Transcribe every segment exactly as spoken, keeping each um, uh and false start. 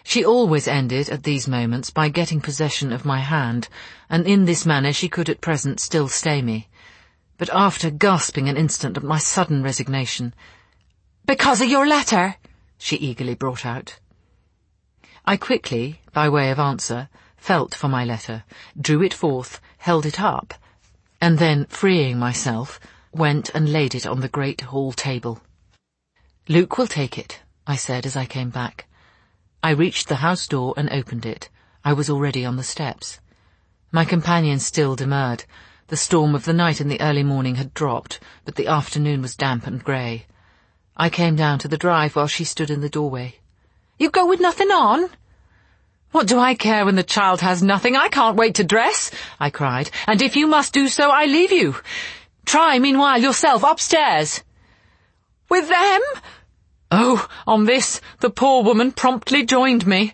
She always ended at these moments by getting possession of my hand, and in this manner she could at present still stay me. But after gasping an instant at my sudden resignation, "Because of your letter," she eagerly brought out. I quickly, by way of answer, felt for my letter, drew it forth, held it up, and then, freeing myself, went and laid it on the great hall table. "Luke will take it," I said as I came back. I reached the house door and opened it. I was already on the steps. My companion still demurred. The storm of the night and the early morning had dropped, but the afternoon was damp and grey. I came down to the drive while she stood in the doorway. "You go with nothing on?" "What do I care when the child has nothing? I can't wait to dress," I cried, "and if you must do so, I leave you. Try, meanwhile, yourself upstairs." "With them?" Oh, on this, the poor woman promptly joined me.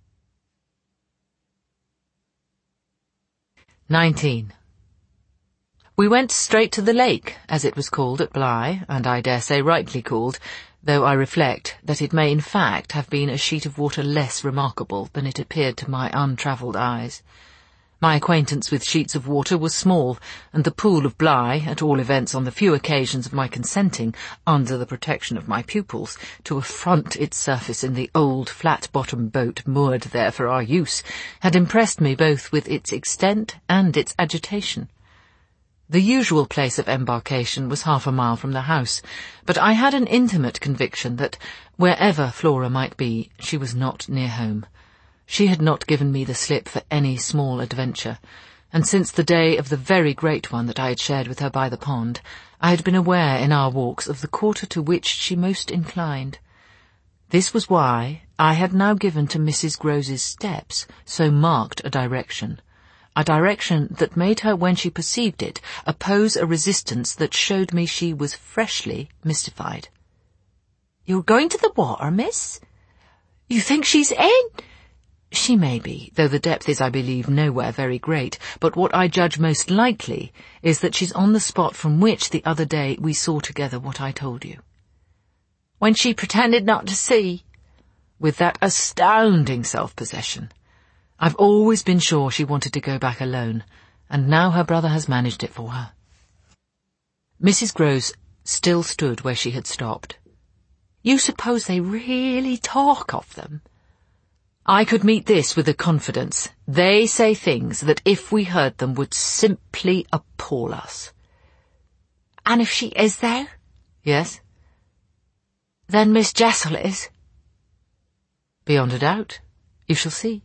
nineteen. We went straight to the lake, as it was called at Bly, and I dare say rightly called, though I reflect that it may in fact have been a sheet of water less remarkable than it appeared to my untravelled eyes. My acquaintance with sheets of water was small, and the pool of Bly, at all events on the few occasions of my consenting, under the protection of my pupils, to affront its surface in the old flat-bottomed boat moored there for our use, had impressed me both with its extent and its agitation. The usual place of embarkation was half a mile from the house, but I had an intimate conviction that, wherever Flora might be, she was not near home. She had not given me the slip for any small adventure, and since the day of the very great one that I had shared with her by the pond, I had been aware in our walks of the quarter to which she most inclined. This was why I had now given to Missus Grose's steps so marked a direction, a direction that made her, when she perceived it, oppose a resistance that showed me she was freshly mystified. "You're going to the water, miss? You think she's in?" "She may be, though the depth is, I believe, nowhere very great, but what I judge most likely is that she's on the spot from which the other day we saw together what I told you." "When she pretended not to see?" "With that astounding self-possession. I've always been sure she wanted to go back alone, and now her brother has managed it for her." Missus Grose still stood where she had stopped. "You suppose they really talk of them?" I could meet this with a confidence. "They say things that, if we heard them, would simply appall us." "And if she is there?" "Yes." "Then Miss Jessel is?" "Beyond a doubt. You shall see."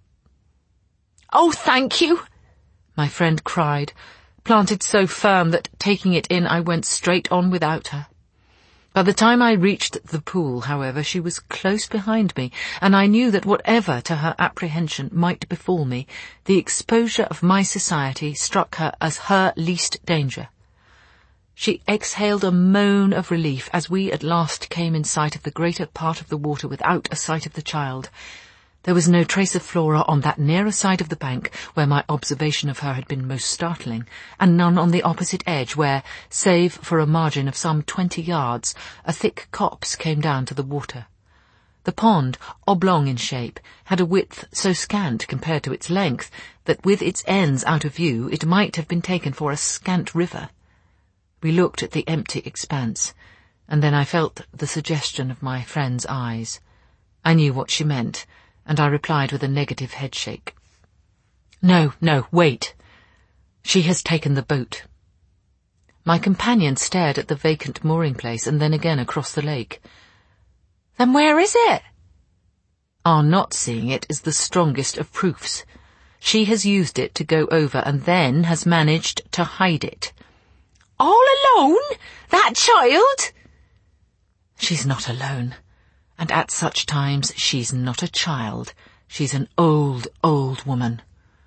"Oh, thank you!" my friend cried, planted so firm that, taking it in, I went straight on without her. By the time I reached the pool, however, she was close behind me, and I knew that whatever to her apprehension might befall me, the exposure of my society struck her as her least danger. She exhaled a moan of relief as we at last came in sight of the greater part of the water without a sight of the child. There was no trace of Flora on that nearer side of the bank where my observation of her had been most startling, and none on the opposite edge where, save for a margin of some twenty yards, a thick copse came down to the water. The pond, oblong in shape, had a width so scant compared to its length that with its ends out of view it might have been taken for a scant river. We looked at the empty expanse, and then I felt the suggestion of my friend's eyes. I knew what she meant, and I replied with a negative headshake. "No, no, wait. She has taken the boat." My companion stared at the vacant mooring place and then again across the lake. "Then where is it?" "Our not seeing it is the strongest of proofs. She has used it to go over and then has managed to hide it." "All alone? That child?" "She's not alone. And at such times she's not a child. She's an old, old woman."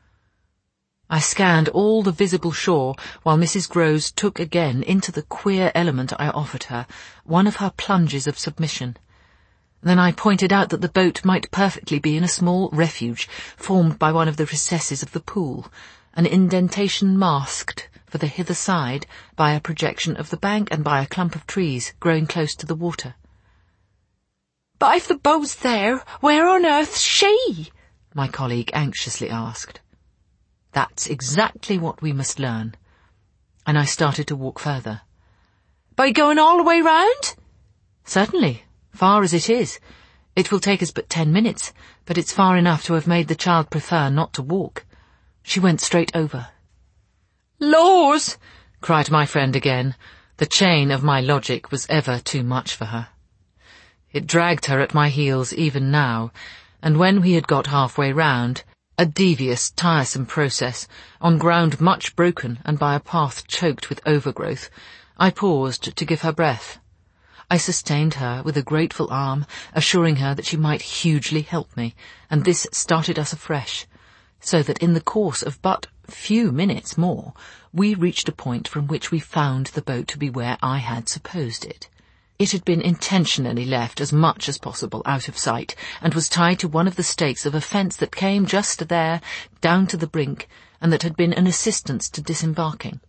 I scanned all the visible shore while Missus Grose took again, into the queer element I offered her, one of her plunges of submission. Then I pointed out that the boat might perfectly be in a small refuge formed by one of the recesses of the pool, an indentation masked for the hither side by a projection of the bank and by a clump of trees growing close to the water. But if the boat's there, where on earth's she? My colleague anxiously asked. That's exactly what we must learn. And I started to walk further. By going all the way round? Certainly, far as it is. It will take us but ten minutes, but it's far enough to have made the child prefer not to walk. She went straight over. Laws! Cried my friend again. The chain of my logic was ever too much for her. It dragged her at my heels even now, and when we had got halfway round, a devious, tiresome process, on ground much broken and by a path choked with overgrowth, I paused to give her breath. I sustained her with a grateful arm, assuring her that she might hugely help me, and this started us afresh, so that in the course of but few minutes more, we reached a point from which we found the boat to be where I had supposed it. It had been intentionally left as much as possible out of sight, and was tied to one of the stakes of a fence that came just there, down to the brink, and that had been an assistance to disembarking.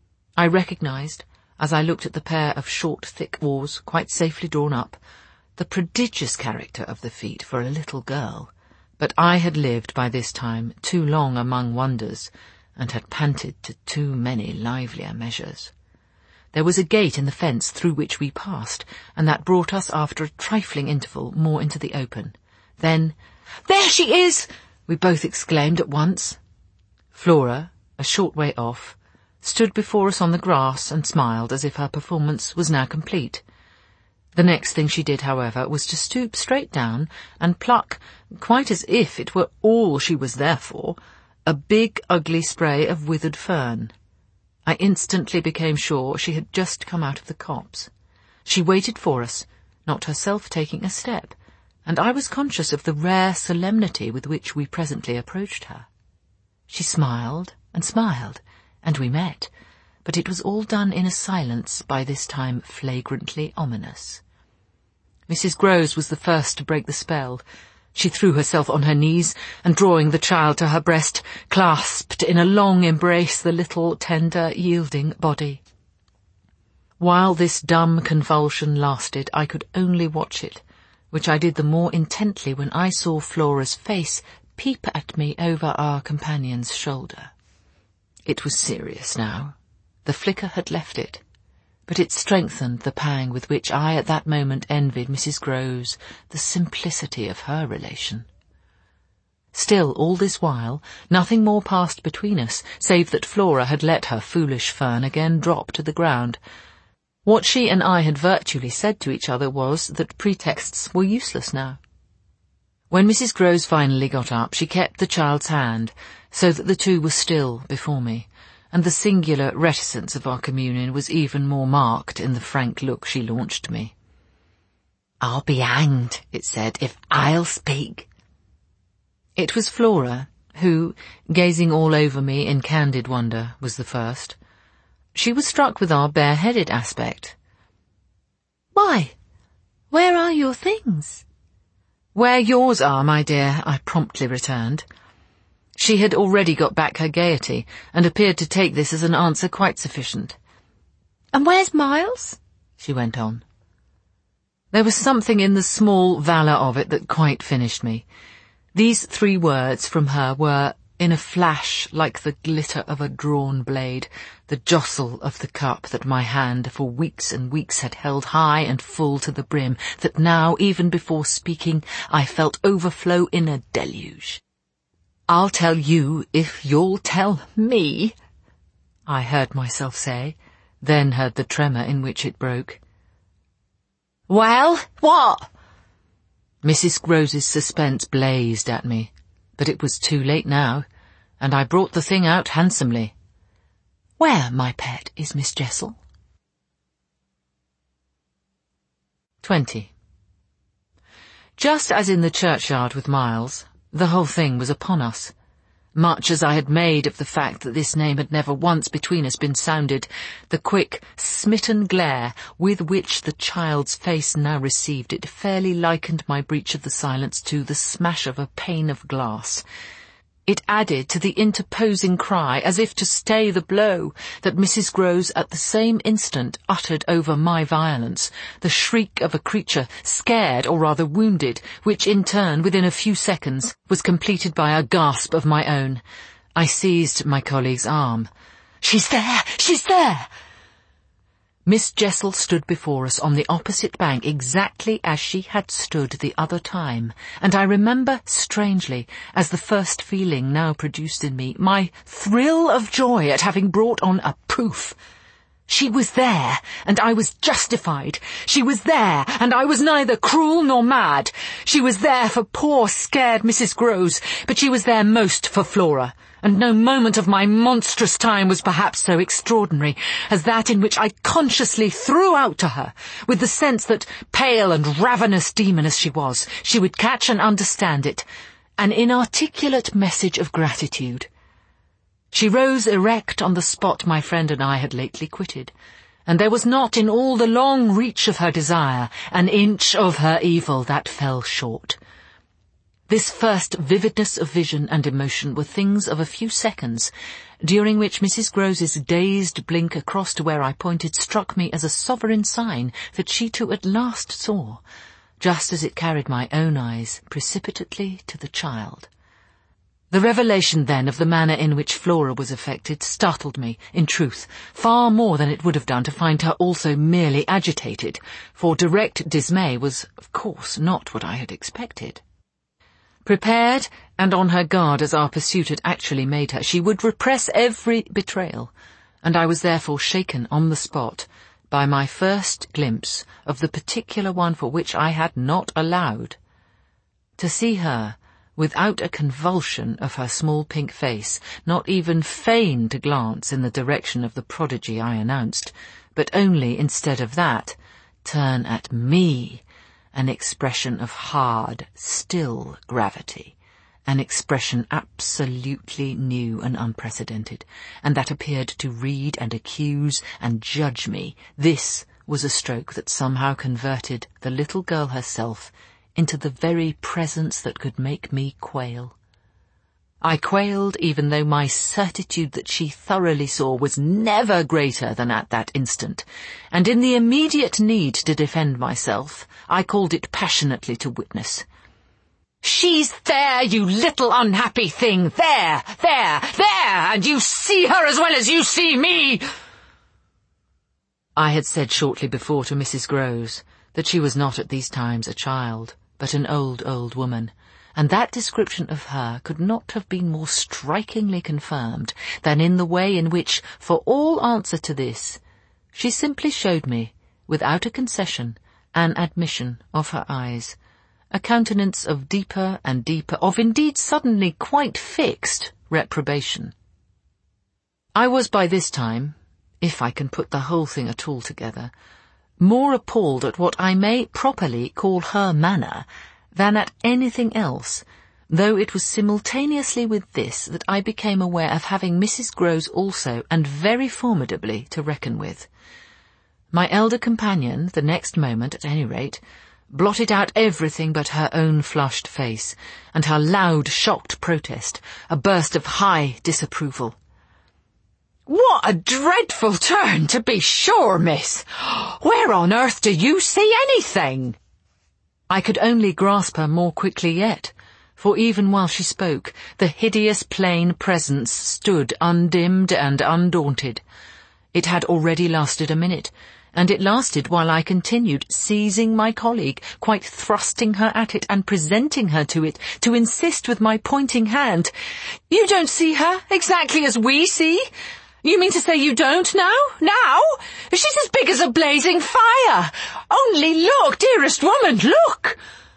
I recognised, as I looked at the pair of short, thick oars quite safely drawn up, the prodigious character of the feat for a little girl, but I had lived by this time too long among wonders, and had panted to too many livelier measures. There was a gate in the fence through which we passed, and that brought us after a trifling interval more into the open. Then, "There she is!" we both exclaimed at once. Flora, a short way off, stood before us on the grass and smiled as if her performance was now complete. The next thing she did, however, was to stoop straight down and pluck, quite as if it were all she was there for, a big, ugly spray of withered fern. I instantly became sure she had just come out of the copse. She waited for us, not herself taking a step, and I was conscious of the rare solemnity with which we presently approached her. She smiled and smiled, and we met, but it was all done in a silence by this time flagrantly ominous. Missus Grose was the first to break the spell. She threw herself on her knees, and drawing the child to her breast, clasped in a long embrace the little, tender, yielding body. While this dumb convulsion lasted, I could only watch it, which I did the more intently when I saw Flora's face peep at me over our companion's shoulder. It was serious now. The flicker had left it, but it strengthened the pang with which I at that moment envied Missus Grose the simplicity of her relation. Still, all this while, nothing more passed between us, save that Flora had let her foolish fern again drop to the ground. What she and I had virtually said to each other was that pretexts were useless now. When Missus Grose finally got up, she kept the child's hand, so that the two were still before me, and the singular reticence of our communion was even more marked in the frank look she launched me. "I'll be hanged," it said, "if I'll speak." It was Flora, who, gazing all over me in candid wonder, was the first. She was struck with our bareheaded aspect. "Why, where are your things?" "Where yours are, my dear," I promptly returned. She had already got back her gaiety, and appeared to take this as an answer quite sufficient. "And where's Miles?" she went on. There was something in the small valour of it that quite finished me. These three words from her were, in a flash, like the glitter of a drawn blade, the jostle of the cup that my hand for weeks and weeks had held high and full to the brim, that now, even before speaking, I felt overflow in a deluge. "I'll tell you if you'll tell me," I heard myself say, then heard the tremor in which it broke. "Well, what?" Missus Grose's suspense blazed at me, but it was too late now, and I brought the thing out handsomely. "Where, my pet, is Miss Jessel?" Twenty. Just as in the churchyard with Miles, the whole thing was upon us. Much as I had made of the fact that this name had never once between us been sounded, the quick, smitten glare with which the child's face now received it fairly likened my breach of the silence to the smash of a pane of glass. It added to the interposing cry, as if to stay the blow, that Missus Grose at the same instant uttered over my violence, the shriek of a creature scared or rather wounded, which in turn, within a few seconds, was completed by a gasp of my own. I seized my colleague's arm. "She's there! She's there!" Miss Jessel stood before us on the opposite bank exactly as she had stood the other time, and I remember strangely, as the first feeling now produced in me, my thrill of joy at having brought on a proof. She was there, and I was justified. She was there, and I was neither cruel nor mad. She was there for poor, scared Missus Grose, but she was there most for Flora. And no moment of my monstrous time was perhaps so extraordinary as that in which I consciously threw out to her, with the sense that, pale and ravenous demon as she was, she would catch and understand it, an inarticulate message of gratitude. She rose erect on the spot my friend and I had lately quitted, and there was not in all the long reach of her desire an inch of her evil that fell short. This first vividness of vision and emotion were things of a few seconds, during which Missus Grose's dazed blink across to where I pointed struck me as a sovereign sign that she too at last saw, just as it carried my own eyes precipitately to the child. The revelation then of the manner in which Flora was affected startled me, in truth, far more than it would have done to find her also merely agitated, for direct dismay was, of course, not what I had expected. Prepared and on her guard as our pursuit had actually made her, she would repress every betrayal, and I was therefore shaken on the spot by my first glimpse of the particular one for which I had not allowed. To see her, without a convulsion of her small pink face, not even feign to glance in the direction of the prodigy I announced, but only, instead of that, turn at me, an expression of hard, still gravity, an expression absolutely new and unprecedented, and that appeared to read and accuse and judge me. This was a stroke that somehow converted the little girl herself into the very presence that could make me quail. I quailed even though my certitude that she thoroughly saw was never greater than at that instant, and in the immediate need to defend myself, I called it passionately to witness. "She's there, you little unhappy thing! There, there, there! And you see her as well as you see me!" I had said shortly before to Missus Grose that she was not at these times a child, but an old, old woman, and that description of her could not have been more strikingly confirmed than in the way in which, for all answer to this, she simply showed me, without a concession, an admission of her eyes, a countenance of deeper and deeper, of indeed suddenly quite fixed reprobation. I was by this time, if I can put the whole thing at all together, more appalled at what I may properly call her manner than at anything else, though it was simultaneously with this that I became aware of having Missus Grose also, and very formidably, to reckon with. My elder companion, the next moment at any rate, blotted out everything but her own flushed face, and her loud, shocked protest, a burst of high disapproval. "What a dreadful turn, to be sure, miss! Where on earth do you see anything?" I could only grasp her more quickly yet, for even while she spoke, the hideous plain presence stood undimmed and undaunted. It had already lasted a minute, and it lasted while I continued seizing my colleague, quite thrusting her at it and presenting her to it, to insist with my pointing hand, "You don't see her exactly as we see? You mean to say you don't now? Now? She's as big as a blazing fire! Only look, dearest woman, look!"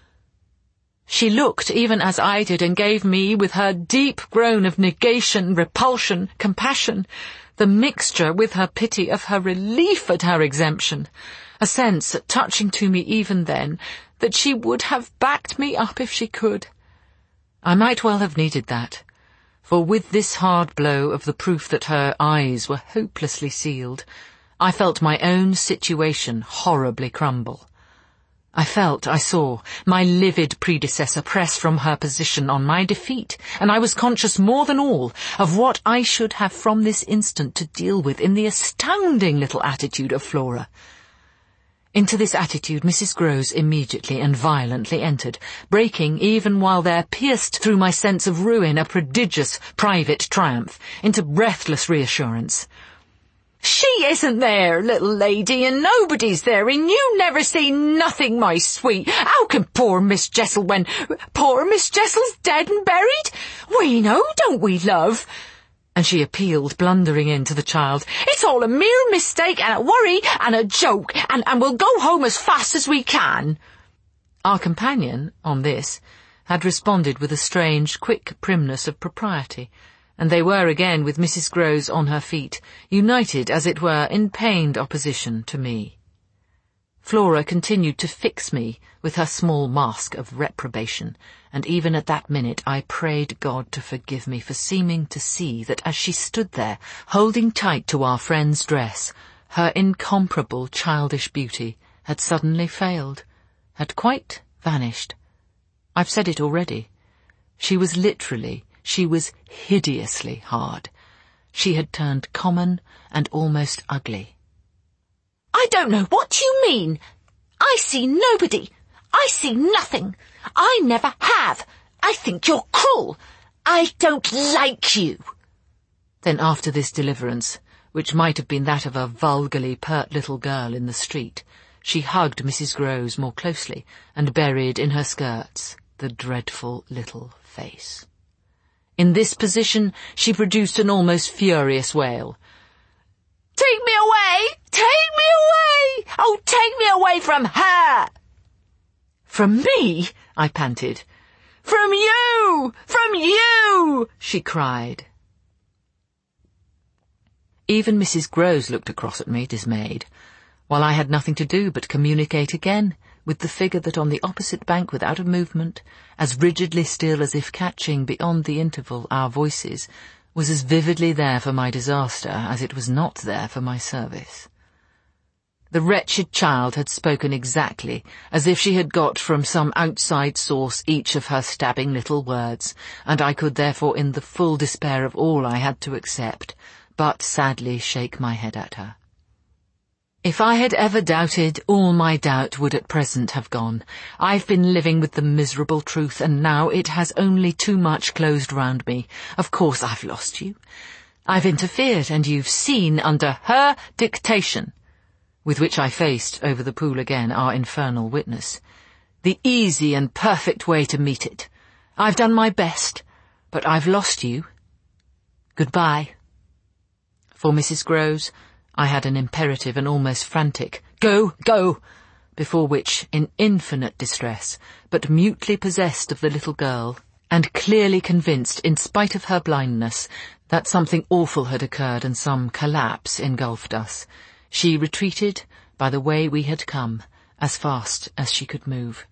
She looked even as I did, and gave me, with her deep groan of negation, repulsion, compassion, the mixture with her pity of her relief at her exemption, a sense, touching to me even then, that she would have backed me up if she could. I might well have needed that, for with this hard blow of the proof that her eyes were hopelessly sealed, I felt my own situation horribly crumble. I felt, I saw, my livid predecessor press from her position on my defeat, and I was conscious more than all of what I should have from this instant to deal with in the astounding little attitude of Flora. Into this attitude Missus Grose immediately and violently entered, breaking, even while there pierced through my sense of ruin a prodigious private triumph, into breathless reassurance. "She isn't there, little lady, and nobody's there, and you never see nothing, my sweet. How can poor Miss Jessel when poor Miss Jessel's dead and buried? We know, don't we, love?" And she appealed, blundering in to the child. "It's all a mere mistake and a worry and a joke, and, and we'll go home as fast as we can." Our companion, on this, had responded with a strange, quick primness of propriety, and they were again with Missus Grose on her feet, united, as it were, in pained opposition to me. Flora continued to fix me with her small mask of reprobation, and even at that minute I prayed God to forgive me for seeming to see that as she stood there, holding tight to our friend's dress, her incomparable childish beauty had suddenly failed, had quite vanished. I've said it already. She was literally She was hideously hard. She had turned common and almost ugly. "I don't know what you mean. I see nobody. I see nothing. I never have. I think you're cruel. I don't like you." Then after this deliverance, which might have been that of a vulgarly pert little girl in the street, she hugged Missus Grose more closely and buried in her skirts the dreadful little face. In this position she produced an almost furious wail. "Take me away! Take me away! Oh, take me away from her!" "From me?" I panted. "From you! From you!" she cried. Even Missus Grose looked across at me, dismayed, while I had nothing to do but communicate again with the figure that on the opposite bank, without a movement, as rigidly still as if catching beyond the interval our voices, was as vividly there for my disaster as it was not there for my service. The wretched child had spoken exactly as if she had got from some outside source each of her stabbing little words, and I could therefore, in the full despair of all I had to accept, but sadly shake my head at her. If I had ever doubted, all my doubt would at present have gone. I've been living with the miserable truth, and now it has only too much closed round me. Of course I've lost you. I've interfered, and you've seen under her dictation, with which I faced over the pool again our infernal witness, the easy and perfect way to meet it. I've done my best, but I've lost you. Goodbye. For Missus Grose, I had an imperative and almost frantic, "Go, go!" before which, in infinite distress, but mutely possessed of the little girl, and clearly convinced, in spite of her blindness, that something awful had occurred and some collapse engulfed us, she retreated by the way we had come, as fast as she could move.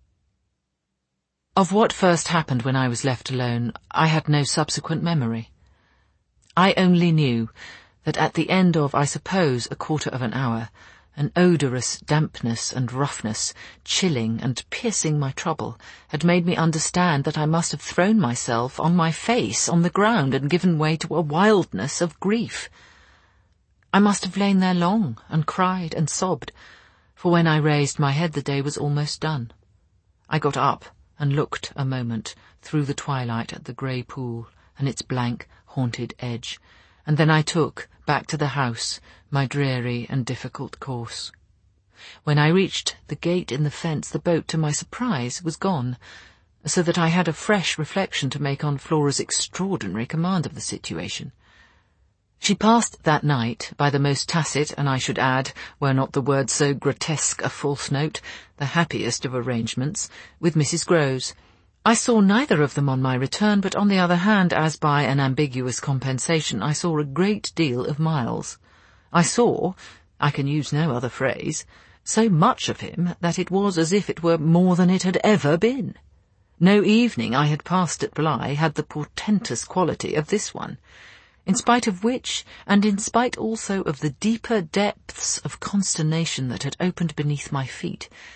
Of what first happened when I was left alone, I had no subsequent memory. I only knew that at the end of, I suppose, a quarter of an hour, an odorous dampness and roughness, chilling and piercing my trouble, had made me understand that I must have thrown myself on my face on the ground and given way to a wildness of grief. I must have lain there long and cried and sobbed, for when I raised my head the day was almost done. I got up and looked a moment through the twilight at the grey pool and its blank, haunted edge, and then I took, back to the house, my dreary and difficult course. When I reached the gate in the fence, the boat, to my surprise, was gone, so that I had a fresh reflection to make on Flora's extraordinary command of the situation. She passed that night by the most tacit, and I should add, were not the word so grotesque a false note, the happiest of arrangements, with Missus Grose. I saw neither of them on my return, but on the other hand, as by an ambiguous compensation, I saw a great deal of Miles. I saw, I can use no other phrase, so much of him that it was as if it were more than it had ever been. No evening I had passed at Bly had the portentous quality of this one, in spite of which, and in spite also of the deeper depths of consternation that had opened beneath my feet,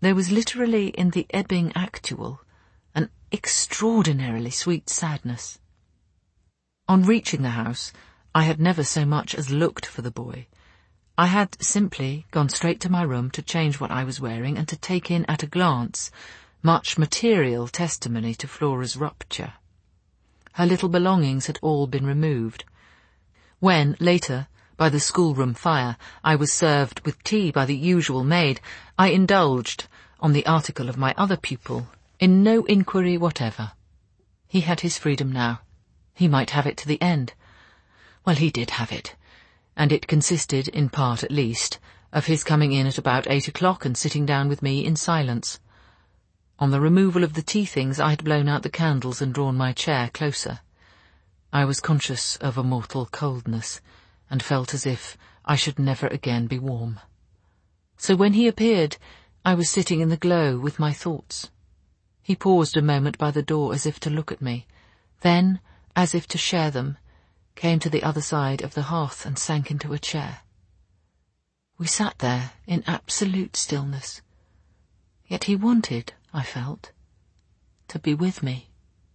There was literally in the ebbing actual an extraordinarily sweet sadness. On reaching the house, I had never so much as looked for the boy. I had simply gone straight to my room to change what I was wearing and to take in at a glance much material testimony to Flora's rupture. Her little belongings had all been removed. When, later, by the schoolroom fire, I was served with tea by the usual maid, I indulged, on the article of my other pupil, in no inquiry whatever. He had his freedom now. He might have it to the end. Well, he did have it, and it consisted, in part at least, of his coming in at about eight o'clock and sitting down with me in silence. On the removal of the tea things, I had blown out the candles and drawn my chair closer. I was conscious of a mortal coldness, and felt as if I should never again be warm. So when he appeared, I was sitting in the glow with my thoughts. He paused a moment by the door as if to look at me, then, as if to share them, came to the other side of the hearth and sank into a chair. We sat there in absolute stillness, yet he wanted, I felt, to be with me.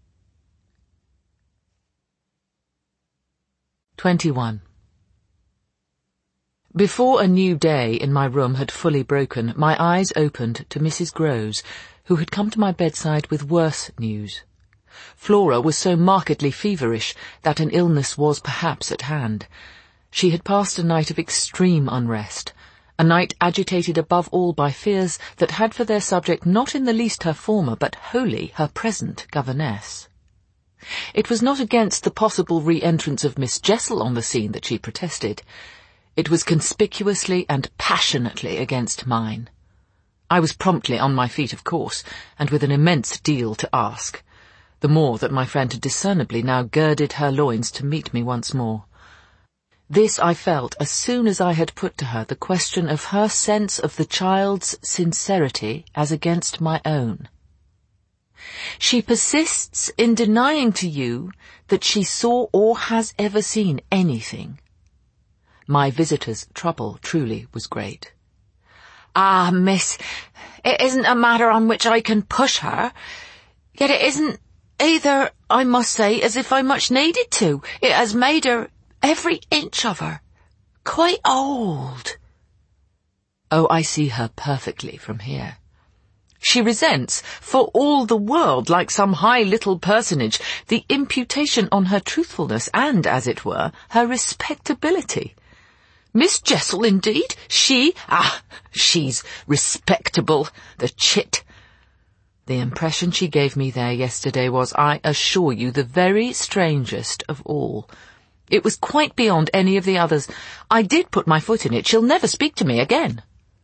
twenty-one. Before a new day in my room had fully broken, my eyes opened to Missus Groves, who had come to my bedside with worse news. Flora was so markedly feverish that an illness was perhaps at hand. She had passed a night of extreme unrest, a night agitated above all by fears that had for their subject not in the least her former, but wholly her present governess. It was not against the possible re-entrance of Miss Jessel on the scene that she protested. It was conspicuously and passionately against mine. I was promptly on my feet, of course, and with an immense deal to ask, the more that my friend had discernibly now girded her loins to meet me once more. This I felt as soon as I had put to her the question of her sense of the child's sincerity as against my own. She persists in denying to you that she saw or has ever seen anything. My visitor's trouble truly was great. Ah, miss, it isn't a matter on which I can push her, yet it isn't either, I must say, as if I much needed to. It has made her, every inch of her, quite old. Oh, I see her perfectly from here. She resents, for all the world, like some high little personage, the imputation on her truthfulness and, as it were, her respectability. Miss Jessel, indeed? She? Ah, she's respectable, the chit. The impression she gave me there yesterday was, I assure you, the very strangest of all. It was quite beyond any of the others. I did put my foot in it. She'll never speak to me again.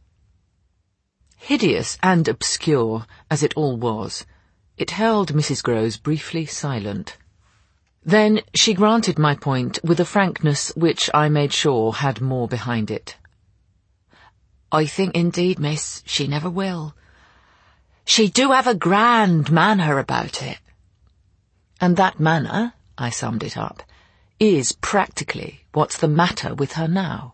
Hideous and obscure as it all was, it held Missus Groves briefly silent. Then she granted my point with a frankness which I made sure had more behind it. I think indeed, miss, she never will. She do have a grand manner about it. And that manner, I summed it up, is practically what's the matter with her now.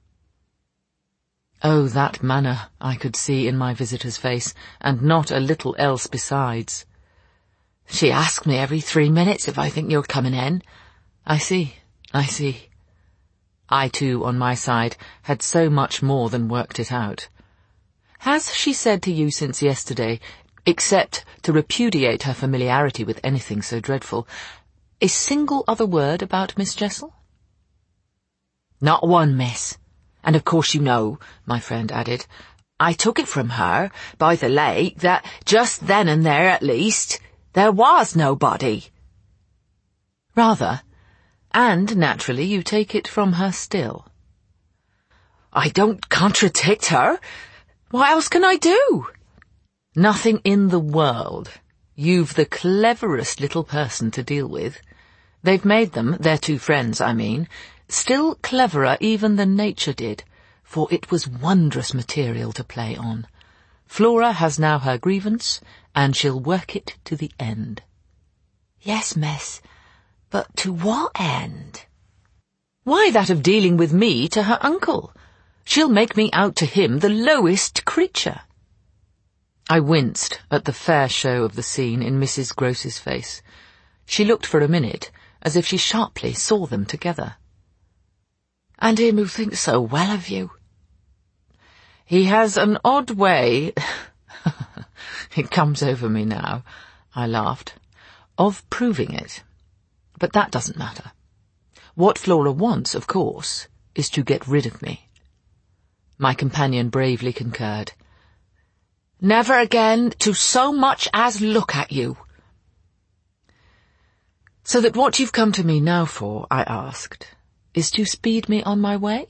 Oh, that manner I could see in my visitor's face, and not a little else besides. She asks me every three minutes if I think you're coming in. I see, I see. I, too, on my side, had so much more than worked it out. Has she said to you since yesterday, except to repudiate her familiarity with anything so dreadful, a single other word about Miss Jessel? Not one, miss. And of course you know, my friend added, I took it from her, by the lake, that just then and there at least, there was nobody. Rather, and naturally you take it from her still. I don't contradict her. What else can I do? Nothing in the world. You've the cleverest little person to deal with. They've made them, their two friends, I mean, still cleverer even than nature did, for it was wondrous material to play on. Flora has now her grievance, and she'll work it to the end. Yes, miss, but to what end? Why, that of dealing with me to her uncle. She'll make me out to him the lowest creature. I winced at the fair show of the scene in Missus Groce's face. She looked for a minute as if she sharply saw them together. "And him who thinks so well of you." "He has an odd way," it comes over me now, I laughed, "of proving it. But that doesn't matter. What Flora wants, of course, is to get rid of me." My companion bravely concurred. "Never again to so much as look at you." "So that what you've come to me now for," I asked, "is to speed me on my way?"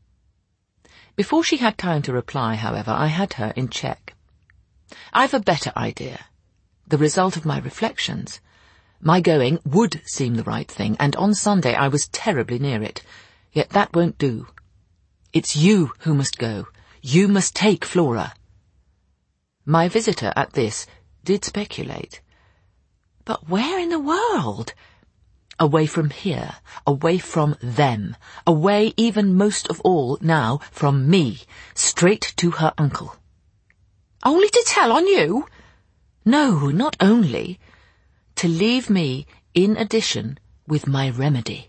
Before she had time to reply, however, I had her in check. "I've a better idea. The result of my reflections. My going would seem the right thing, and on Sunday I was terribly near it. Yet that won't do. It's you who must go. You must take Flora." My visitor at this did speculate. "But where in the world?" "Away from here, away from them, away even most of all now from me, straight to her uncle." "Only to tell on you?" "No, not only. To leave me, in addition, with my remedy."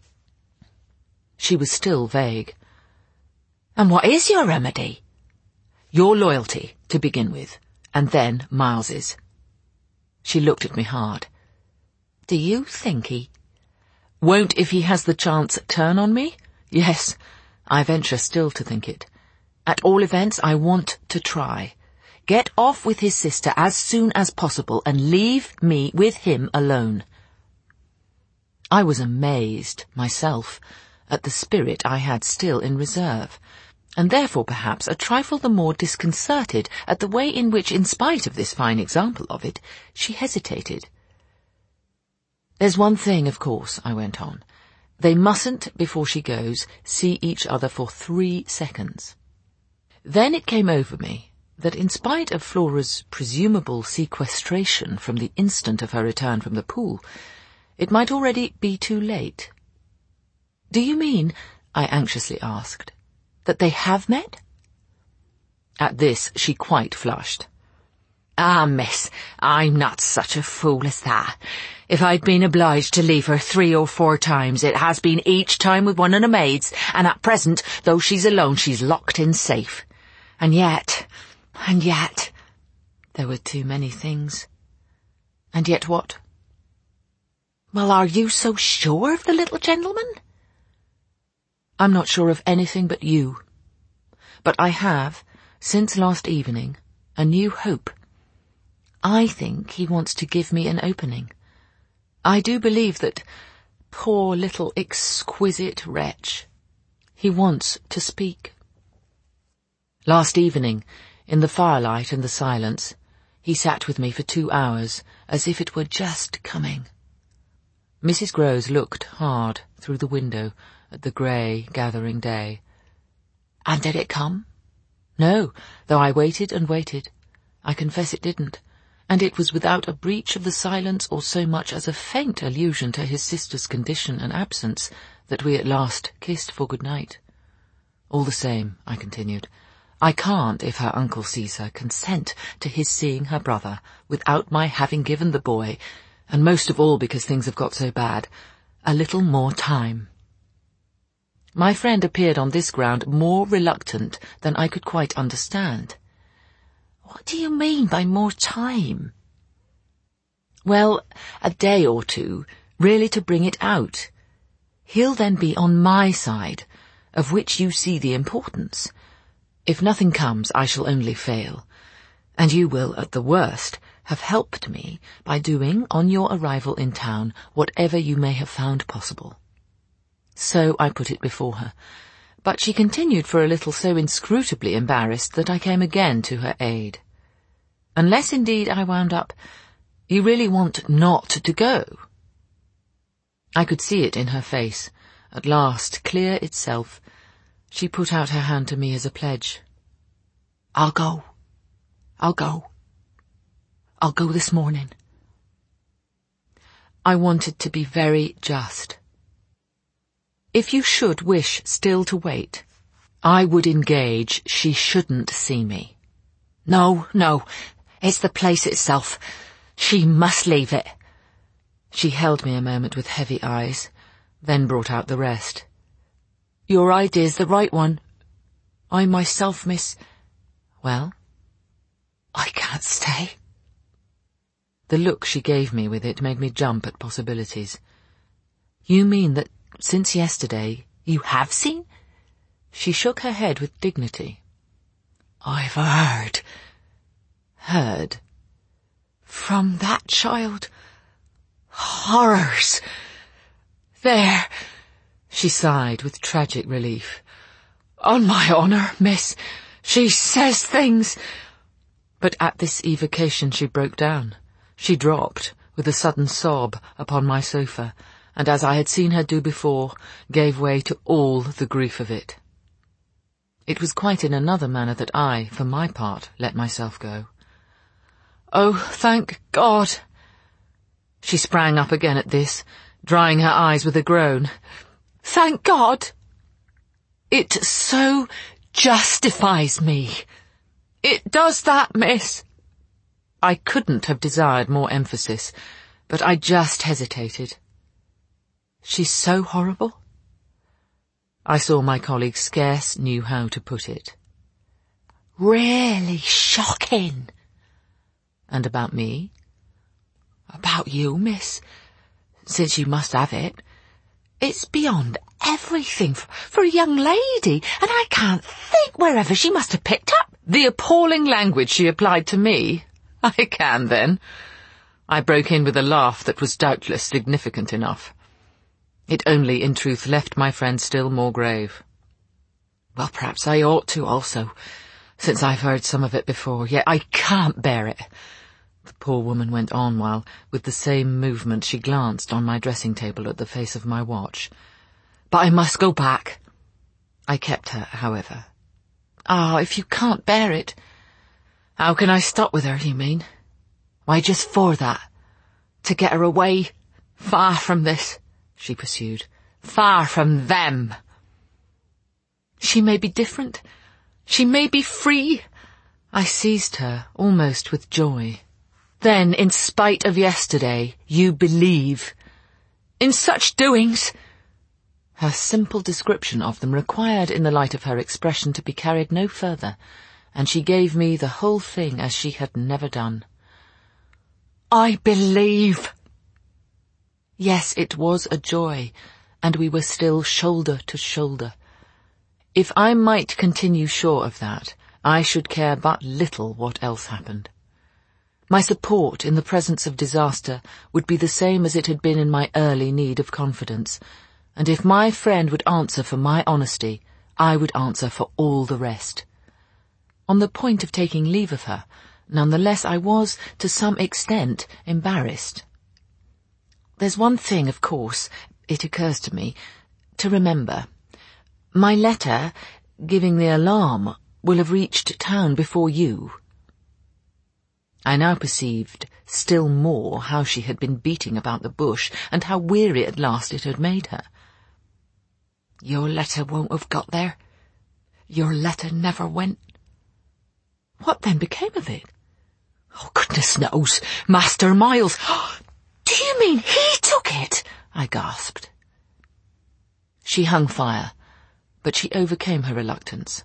She was still vague. "And what is your remedy?" "Your loyalty, to begin with, and then Miles's." She looked at me hard. "Do you think he—" "Won't, if he has the chance, turn on me? Yes, I venture still to think it. At all events, I want to try. Get off with his sister as soon as possible and leave me with him alone." I was amazed, myself, at the spirit I had still in reserve, and therefore perhaps a trifle the more disconcerted at the way in which, in spite of this fine example of it, she hesitated. "There's one thing, of course," I went on. "They mustn't, before she goes, see each other for three seconds." Then it came over me that in spite of Flora's presumable sequestration from the instant of her return from the pool, it might already be too late. "Do you mean," I anxiously asked, "that they have met?" At this she quite flushed. "Ah, miss, I'm not such a fool as that. If I'd been obliged to leave her three or four times, it has been each time with one of the maids, and at present, though she's alone, she's locked in safe. And yet, and yet—" There were too many things. "And yet what?" "Well, are you so sure of the little gentleman?" "I'm not sure of anything but you. But I have, since last evening, a new hope. I think he wants to give me an opening. I do believe that, poor little exquisite wretch, he wants to speak. Last evening, in the firelight and the silence, he sat with me for two hours, as if it were just coming." Missus Grose looked hard through the window at the grey, gathering day. "And did it come?" "No, though I waited and waited. I confess it didn't, and it was without a breach of the silence or so much as a faint allusion to his sister's condition and absence that we at last kissed for good night. All the same," I continued, "I can't, if her uncle sees her, consent to his seeing her brother without my having given the boy, and most of all because things have got so bad, a little more time." My friend appeared on this ground more reluctant than I could quite understand. "What do you mean by more time?" "Well, a day or two, really to bring it out. He'll then be on my side, of which you see the importance. If nothing comes, I shall only fail, and you will, at the worst, have helped me by doing, on your arrival in town, whatever you may have found possible." So I put it before her, but she continued for a little so inscrutably embarrassed that I came again to her aid. "Unless, indeed," I wound up, "you really want not to go." I could see it in her face, at last clear itself. She put out her hand to me as a pledge. "I'll go. I'll go. I'll go this morning." I wanted to be very just. If you should wish still to wait, I would engage she shouldn't see me. "No, no, It's the place itself. She must leave it. She held me a moment with heavy eyes, then brought out the rest. Your idea's the right one. I myself, miss... Well? I can't stay. The look she gave me with it made me jump at possibilities. You mean that since yesterday you have seen? She shook her head with dignity. I've heard. Heard? From that child. Horrors. There. She sighed with tragic relief. On my honour, miss, she says things. But at this evocation she broke down. She dropped, with a sudden sob, upon my sofa, and as I had seen her do before, gave way to all the grief of it. It was quite in another manner that I, for my part, let myself go. Oh, thank God! She sprang up again at this, drying her eyes with a groan. Thank God! It so justifies me. It does that, miss. I couldn't have desired more emphasis, but I just hesitated. She's so horrible? I saw my colleague scarce knew how to put it. Really shocking. And about me? About you, miss, since you must have it. It's beyond everything for, for a young lady, and I can't think wherever she must have picked up. The appalling language she applied to me? I can, then. I broke in with a laugh that was doubtless significant enough. It only, in truth, left my friend still more grave. Well, perhaps I ought to also, since I've heard some of it before, yet I can't bear it. The poor woman went on while, with the same movement, she glanced on my dressing-table at the face of my watch. But I must go back. I kept her, however. Ah, if you can't bear it. How can I stop with her, you mean? Why, just for that. To get her away, far from this, she pursued. Far from them. She may be different. She may be free. I seized her, almost with joy. Then, in spite of yesterday, you believe in such doings? Her simple description of them required, in the light of her expression, to be carried no further, and she gave me the whole thing as she had never done. I believe. Yes, it was a joy, and we were still shoulder to shoulder. If I might continue sure of that, I should care but little what else happened. My support in the presence of disaster would be the same as it had been in my early need of confidence, and if my friend would answer for my honesty, I would answer for all the rest. On the point of taking leave of her, nonetheless I was, to some extent, embarrassed. There's one thing, of course, it occurs to me, to remember. My letter, giving the alarm, will have reached town before you. I now perceived still more how she had been beating about the bush, and how weary at last it had made her. Your letter won't have got there. Your letter never went. What then became of it? Oh, goodness knows, Master Miles. Do you mean he took it? I gasped. She hung fire, but she overcame her reluctance.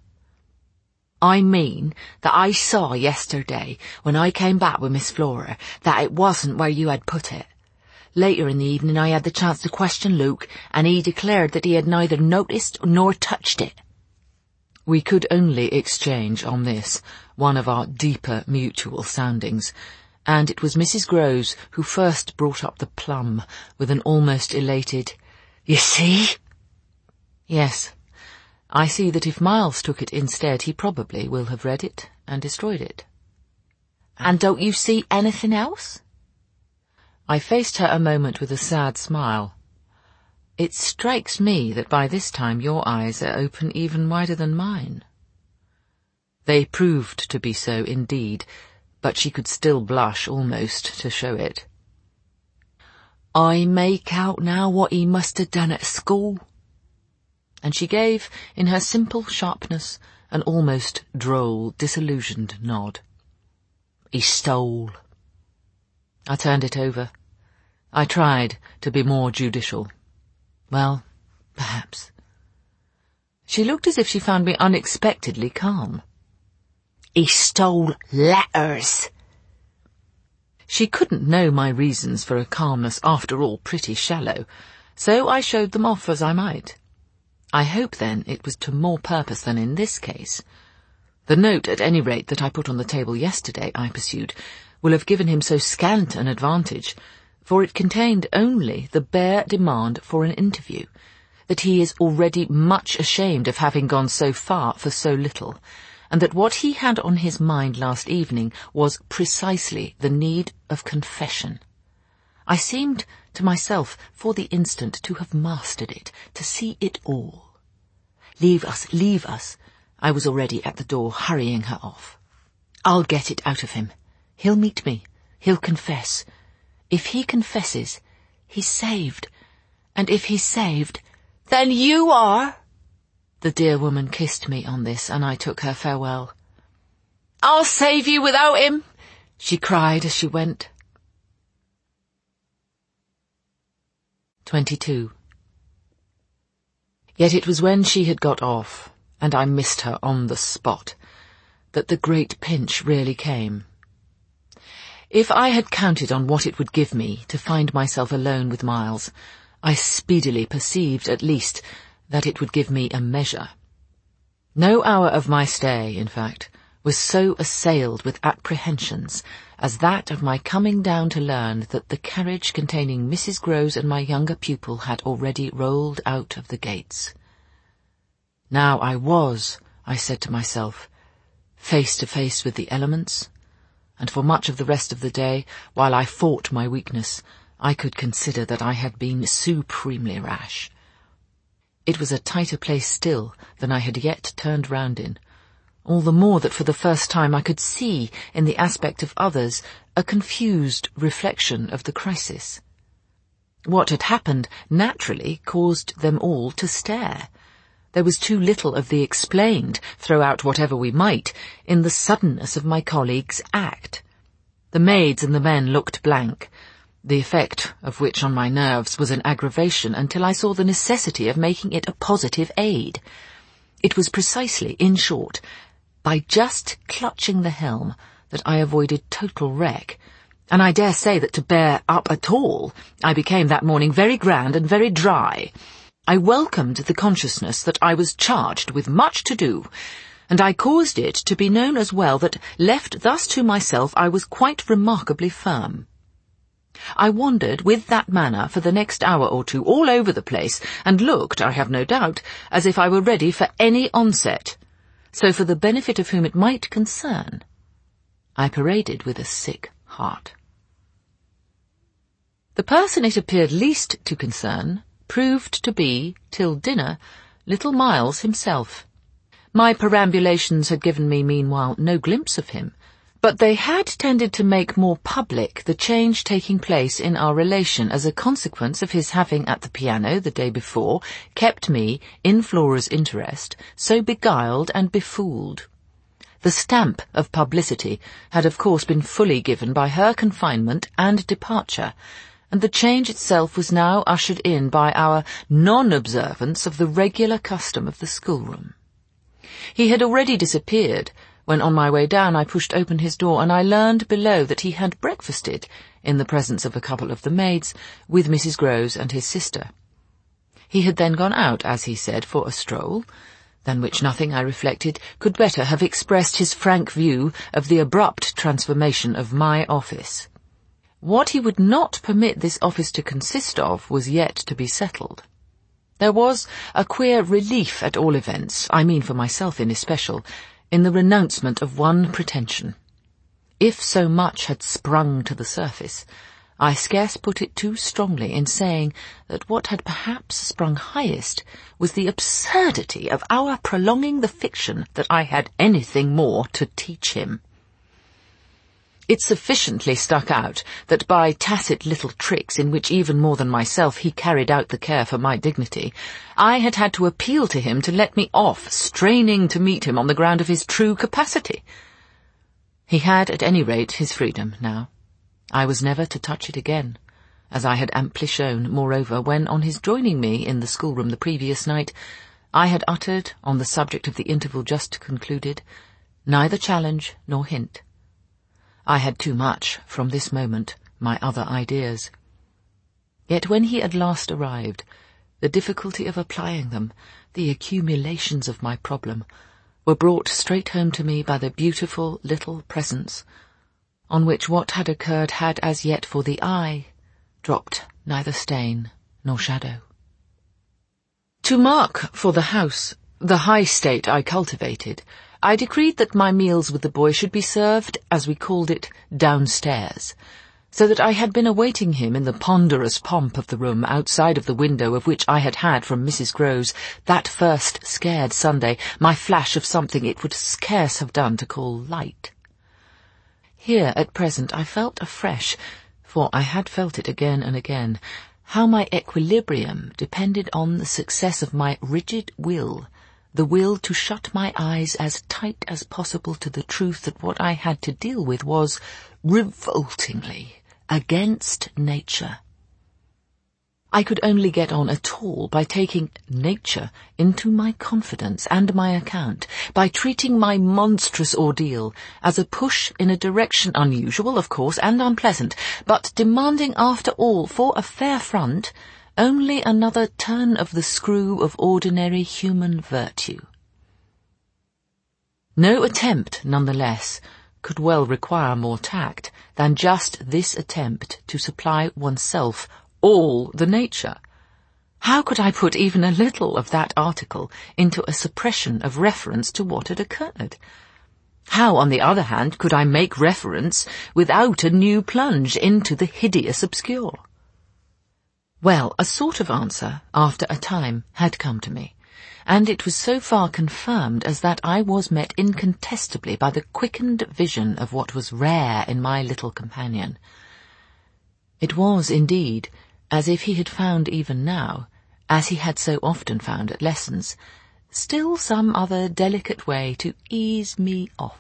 I mean that I saw yesterday, when I came back with Miss Flora, that it wasn't where you had put it. Later in the evening I had the chance to question Luke, and he declared that he had neither noticed nor touched it. We could only exchange on this one of our deeper mutual soundings, and it was Missus Groves who first brought up the plum with an almost elated, "You see?" Yes. I see that if Miles took it instead, he probably will have read it and destroyed it. And don't you see anything else? I faced her a moment with a sad smile. It strikes me that by this time your eyes are open even wider than mine. They proved to be so indeed, but she could still blush almost to show it. I make out now what he must have done at school. And she gave, in her simple sharpness, an almost droll, disillusioned nod. He stole. I turned it over. I tried to be more judicial. Well, perhaps. She looked as if she found me unexpectedly calm. He stole letters. She couldn't know my reasons for a calmness after all pretty shallow, so I showed them off as I might. I hope, then, it was to more purpose than in this case. The note, at any rate, that I put on the table yesterday, I pursued, will have given him so scant an advantage, for it contained only the bare demand for an interview, that he is already much ashamed of having gone so far for so little, and that what he had on his mind last evening was precisely the need of confession. I seemed to myself for the instant to have mastered it, to see it all. Leave us, leave us. I was already at the door, hurrying her off. I'll get it out of him. He'll meet me. He'll confess. If he confesses, he's saved. And if he's saved, then you are. The dear woman kissed me on this, and I took her farewell. I'll save you without him, she cried as she went. Twenty-two. Yet it was when she had got off, and I missed her on the spot, that the great pinch really came. If I had counted on what it would give me to find myself alone with Miles, I speedily perceived, at least, that it would give me a measure. No hour of my stay, in fact, was so assailed with apprehensions as that of my coming down to learn that the carriage containing Missus Grose and my younger pupil had already rolled out of the gates. Now I was, I said to myself, face to face with the elements, and for much of the rest of the day, while I fought my weakness, I could consider that I had been supremely rash. It was a tighter place still than I had yet turned round in, all the more that for the first time I could see in the aspect of others a confused reflection of the crisis. What had happened naturally caused them all to stare. There was too little of the explained, throw out whatever we might, in the suddenness of my colleague's act. The maids and the men looked blank, the effect of which on my nerves was an aggravation until I saw the necessity of making it a positive aid. It was precisely, in short, by just clutching the helm that I avoided total wreck, and I dare say that to bear up at all, I became that morning very grand and very dry. I welcomed the consciousness that I was charged with much to do, and I caused it to be known as well that, left thus to myself, I was quite remarkably firm. I wandered with that manner for the next hour or two all over the place, and looked, I have no doubt, as if I were ready for any onset. So for the benefit of whom it might concern, I paraded with a sick heart. The person it appeared least to concern proved to be, till dinner, little Miles himself. My perambulations had given me meanwhile no glimpse of him, but they had tended to make more public the change taking place in our relation as a consequence of his having at the piano the day before kept me, in Flora's interest, so beguiled and befooled. The stamp of publicity had of course been fully given by her confinement and departure, and the change itself was now ushered in by our non-observance of the regular custom of the schoolroom. He had already disappeared, when on my way down I pushed open his door, and I learned below that he had breakfasted, in the presence of a couple of the maids, with Missus Grose and his sister. He had then gone out, as he said, for a stroll, than which nothing, I reflected, could better have expressed his frank view of the abrupt transformation of my office. What he would not permit this office to consist of was yet to be settled. There was a queer relief, at all events, I mean for myself in especial, in the renouncement of one pretension. If so much had sprung to the surface, I scarce put it too strongly in saying that what had perhaps sprung highest was the absurdity of our prolonging the fiction that I had anything more to teach him. It sufficiently stuck out that by tacit little tricks in which even more than myself he carried out the care for my dignity, I had had to appeal to him to let me off, straining to meet him on the ground of his true capacity. He had, at any rate, his freedom now. I was never to touch it again, as I had amply shown, moreover, when, on his joining me in the schoolroom the previous night, I had uttered, on the subject of the interval just concluded, neither challenge nor hint. I had too much, from this moment, my other ideas. Yet when he at last arrived, the difficulty of applying them, the accumulations of my problem, were brought straight home to me by the beautiful little presence, on which what had occurred had as yet for the eye dropped neither stain nor shadow. To mark for the house the high state I cultivated, I decreed that my meals with the boy should be served, as we called it, downstairs, so that I had been awaiting him in the ponderous pomp of the room outside of the window of which I had had from Missus Groves that first scared Sunday my flash of something it would scarce have done to call light. Here, at present, I felt afresh, for I had felt it again and again, how my equilibrium depended on the success of my rigid will, the will to shut my eyes as tight as possible to the truth that what I had to deal with was revoltingly against nature. I could only get on at all by taking nature into my confidence and my account, by treating my monstrous ordeal as a push in a direction unusual, of course, and unpleasant, but demanding after all, for a fair front, only another turn of the screw of ordinary human virtue. No attempt, none the less, could well require more tact than just this attempt to supply oneself all the nature. How could I put even a little of that article into a suppression of reference to what had occurred? How, on the other hand, could I make reference without a new plunge into the hideous obscure? Well, a sort of answer, after a time, had come to me, and it was so far confirmed as that I was met incontestably by the quickened vision of what was rare in my little companion. It was, indeed, as if he had found even now, as he had so often found at lessons, still some other delicate way to ease me off.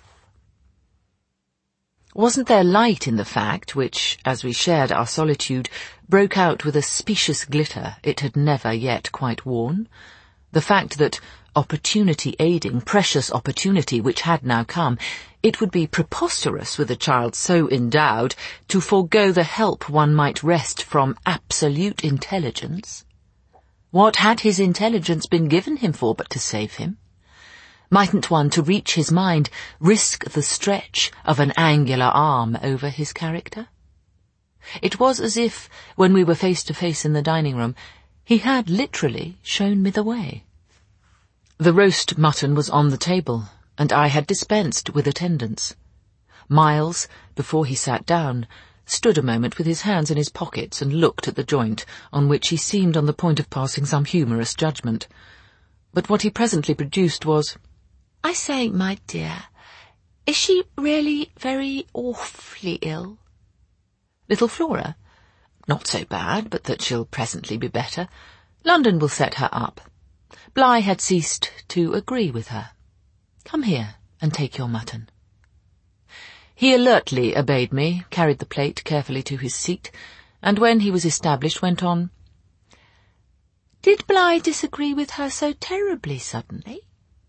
Wasn't there light in the fact which, as we shared our solitude, broke out with a specious glitter it had never yet quite worn? The fact that, opportunity aiding, precious opportunity which had now come, it would be preposterous with a child so endowed to forego the help one might wrest from absolute intelligence. What had his intelligence been given him for but to save him? Mightn't one, to reach his mind, risk the stretch of an angular arm over his character? It was as if, when we were face to face in the dining-room, he had literally shown me the way. The roast mutton was on the table, and I had dispensed with attendance. Miles, before he sat down, stood a moment with his hands in his pockets and looked at the joint, on which he seemed on the point of passing some humorous judgment. But what he presently produced was, "I say, my dear, is she really very awfully ill?" "Little Flora? Not so bad, but that she'll presently be better. London will set her up. Bligh had ceased to agree with her. Come here and take your mutton." He alertly obeyed me, carried the plate carefully to his seat, and when he was established went on, "Did Bligh disagree with her so terribly suddenly?"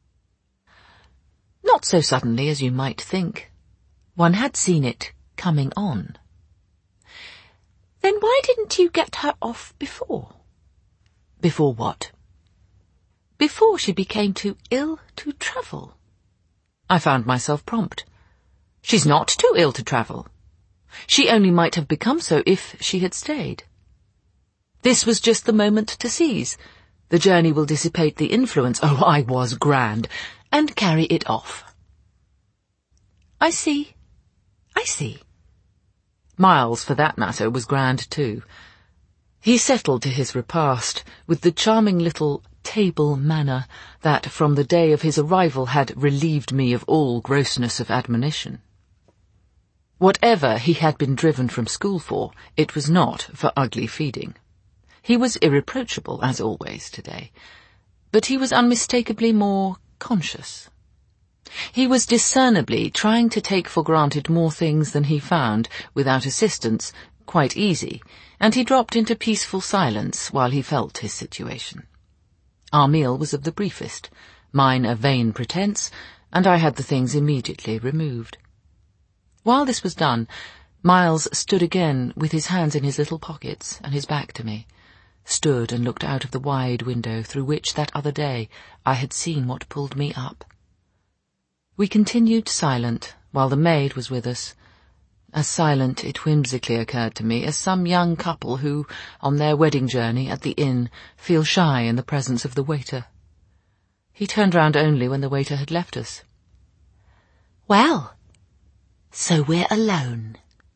"Not so suddenly as you might think. One had seen it coming on." "Then why didn't you get her off before?" "Before what?" "Before she became too ill to travel." I found myself prompt. "She's not too ill to travel. She only might have become so if she had stayed. This was just the moment to seize. The journey will dissipate the influence," oh, I was grand, "and carry it off." "I see, I see." Miles, for that matter, was grand too. He settled to his repast with the charming little table manner that from the day of his arrival had relieved me of all grossness of admonition. Whatever he had been driven from school for, it was not for ugly feeding. He was irreproachable, as always, today, but he was unmistakably more conscious. He was discernibly trying to take for granted more things than he found, without assistance, quite easy, and he dropped into peaceful silence while he felt his situation. Our meal was of the briefest, mine a vain pretence, and I had the things immediately removed. While this was done, Miles stood again with his hands in his little pockets and his back to me, stood and looked out of the wide window through which that other day I had seen what pulled me up. We continued silent while the maid was with us, as silent, it whimsically occurred to me, as some young couple who, on their wedding journey at the inn, feel shy in the presence of the waiter. He turned round only when the waiter had left us. "Well, so we're alone."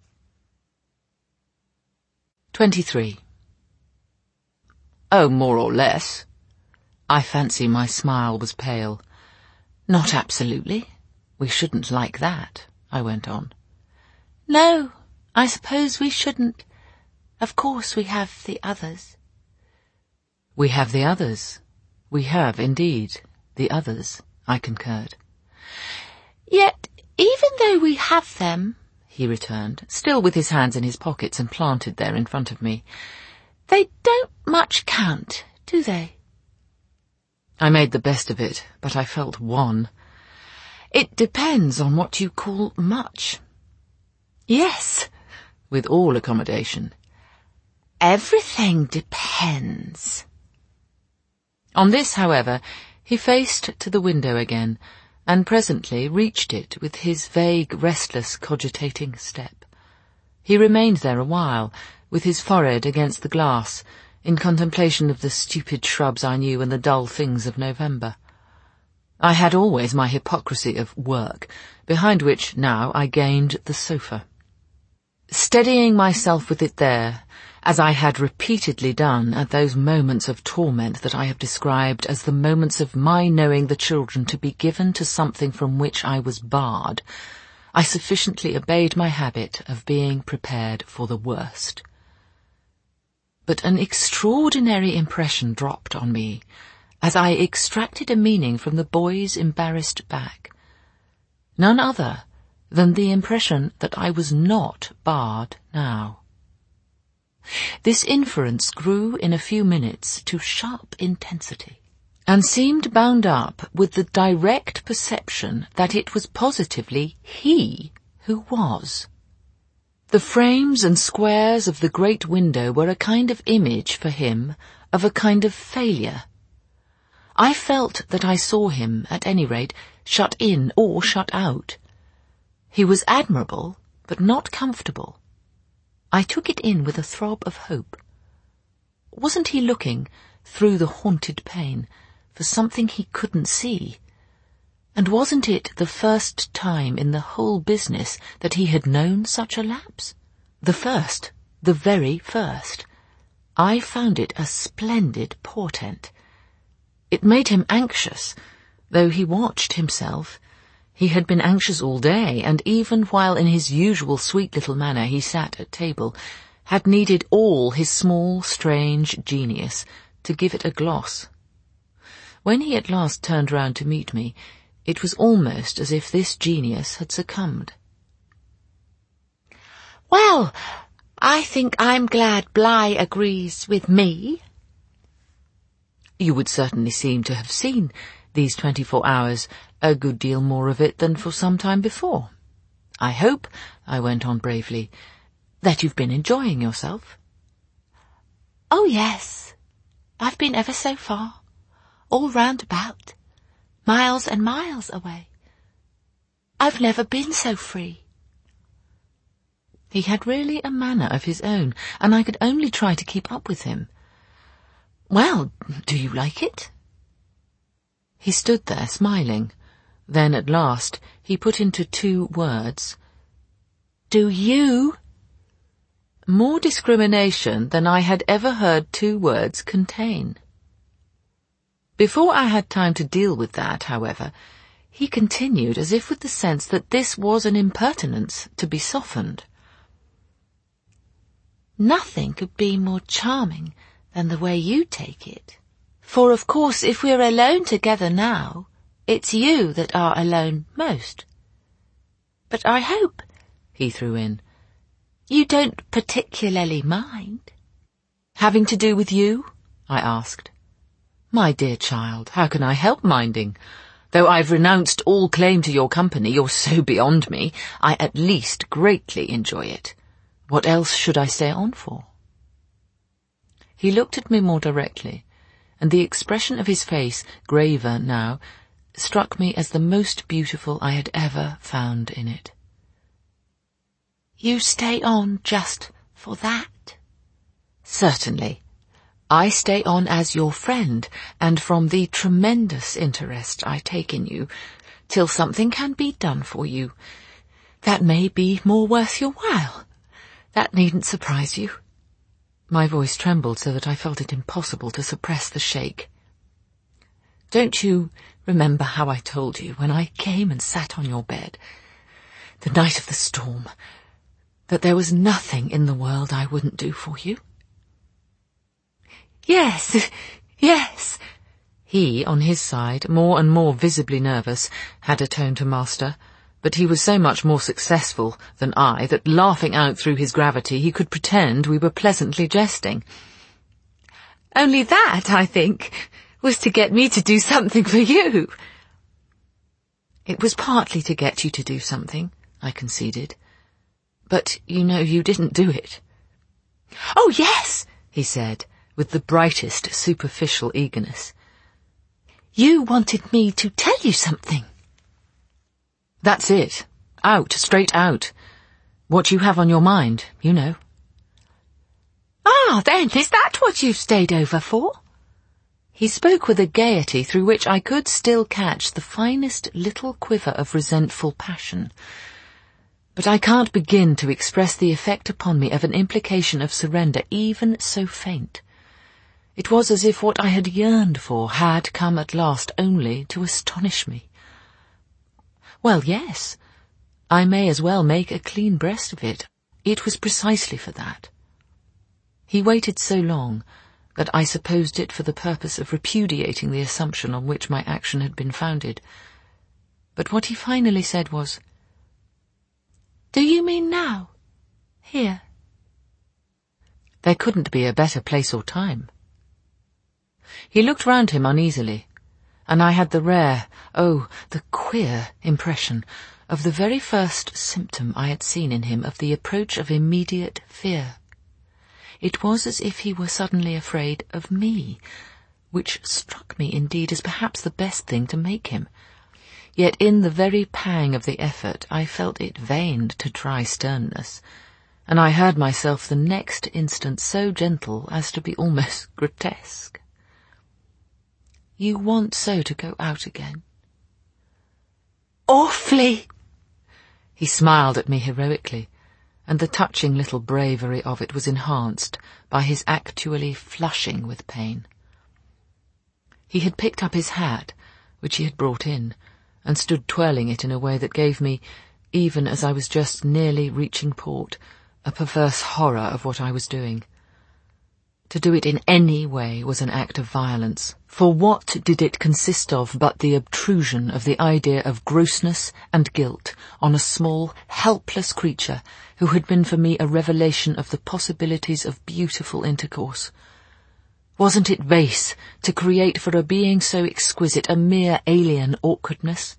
Twenty-three. Oh, more or less. I fancy my smile was pale. Not absolutely. We shouldn't like that, I went on. No, I suppose we shouldn't. Of course we have the others. We have the others. We have, indeed, the others, I concurred. Yet, even though we have them, he returned, still with his hands in his pockets and planted there in front of me, they don't much count, do they? I made the best of it, but I felt wan. It depends on what you call much. Yes, with all accommodation. Everything depends. On this, however, he faced to the window again, and presently reached it with his vague, restless, cogitating step. He remained there a while, with his forehead against the glass, in contemplation of the stupid shrubs I knew and the dull things of November. I had always my hypocrisy of work, behind which now I gained the sofa. Steadying myself with it there, as I had repeatedly done at those moments of torment that I have described as the moments of my knowing the children to be given to something from which I was barred, I sufficiently obeyed my habit of being prepared for the worst. But an extraordinary impression dropped on me as I extracted a meaning from the boy's embarrassed back. None other than the impression that I was not barred now. This inference grew in a few minutes to sharp intensity, and seemed bound up with the direct perception that it was positively he who was. The frames and squares of the great window were a kind of image for him of a kind of failure. I felt that I saw him, at any rate, shut in or shut out. He was admirable, but not comfortable. I took it in with a throb of hope. Wasn't he looking, through the haunted pane, for something he couldn't see? And wasn't it the first time in the whole business that he had known such a lapse? The first, the very first. I found it a splendid portent. It made him anxious, though he watched himself. He had been anxious all day, and even while in his usual sweet little manner he sat at table, had needed all his small, strange genius to give it a gloss. When he at last turned round to meet me, it was almost as if this genius had succumbed. "Well, I think I'm glad Bligh agrees with me." You would certainly seem to have seen, these twenty-four hours, a good deal more of it than for some time before. I hope, I went on bravely, that you've been enjoying yourself. Oh, yes. I've been ever so far, all round about, miles and miles away. I've never been so free. He had really a manner of his own, and I could only try to keep up with him. Well, do you like it? He stood there smiling. Then at last he put into two words. Do you? More discrimination than I had ever heard two words contain. Before I had time to deal with that, however, he continued as if with the sense that this was an impertinence to be softened. Nothing could be more charming than the way you take it. For of course if we're alone together now, it's you that are alone most. But I hope, he threw in, you don't particularly mind. Having to do with you? I asked. My dear child, how can I help minding? Though I've renounced all claim to your company, you're so beyond me, I at least greatly enjoy it. What else should I stay on for? He looked at me more directly, and the expression of his face, graver now, struck me as the most beautiful I had ever found in it. You stay on just for that? Certainly. I stay on as your friend, and from the tremendous interest I take in you, till something can be done for you. That may be more worth your while. That needn't surprise you. My voice trembled so that I felt it impossible to suppress the shake. Don't you remember how I told you when I came and sat on your bed, the night of the storm, that there was nothing in the world I wouldn't do for you? Yes, yes. He, on his side, more and more visibly nervous, had a tone to master, but he was so much more successful than I that, laughing out through his gravity, he could pretend we were pleasantly jesting. Only that, I think, was to get me to do something for you. It was partly to get you to do something, I conceded. But, you know, you didn't do it. Oh, yes, he said, with the brightest superficial eagerness. You wanted me to tell you something. That's it. Out, straight out. What you have on your mind, you know. Ah, then, is that what you've stayed over for? He spoke with a gaiety through which I could still catch the finest little quiver of resentful passion. But I can't begin to express the effect upon me of an implication of surrender even so faint. It was as if what I had yearned for had come at last only to astonish me. Well, yes, I may as well make a clean breast of it. It was precisely for that. He waited so long that I supposed it for the purpose of repudiating the assumption on which my action had been founded. But what he finally said was, Do you mean now? Here? There couldn't be a better place or time. He looked round him uneasily, and I had the rare, oh, the queer impression of the very first symptom I had seen in him of the approach of immediate fear. It was as if he were suddenly afraid of me, which struck me indeed as perhaps the best thing to make him. Yet in the very pang of the effort I felt it vain to try sternness, and I heard myself the next instant so gentle as to be almost grotesque. You want so to go out again? Awfully! He smiled at me heroically, and the touching little bravery of it was enhanced by his actually flushing with pain. He had picked up his hat, which he had brought in, and stood twirling it in a way that gave me, even as I was just nearly reaching port, a perverse horror of what I was doing. To do it in any way was an act of violence, for what did it consist of but the obtrusion of the idea of grossness and guilt on a small, helpless creature who had been for me a revelation of the possibilities of beautiful intercourse? Wasn't it base to create for a being so exquisite a mere alien awkwardness?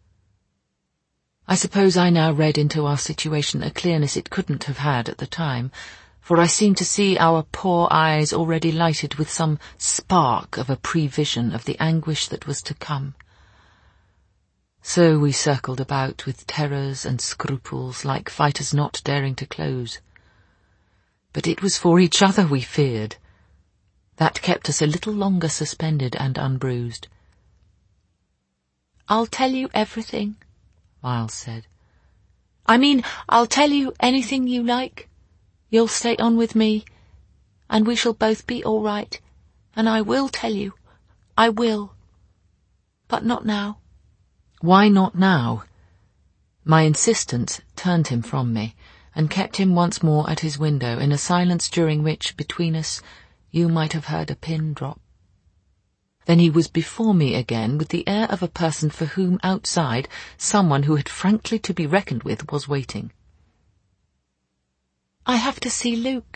I suppose I now read into our situation a clearness it couldn't have had at the time, for I seemed to see our poor eyes already lighted with some spark of a prevision of the anguish that was to come. So we circled about with terrors and scruples like fighters not daring to close. But it was for each other we feared. That kept us a little longer suspended and unbruised. I'll tell you everything, Miles said. I mean, I'll tell you anything you like. You'll stay on with me, and we shall both be all right, and I will tell you. I will. But not now. Why not now? My insistence turned him from me, and kept him once more at his window in a silence during which, between us, you might have heard a pin drop. Then he was before me again with the air of a person for whom outside someone who had frankly to be reckoned with was waiting. "I have to see Luke."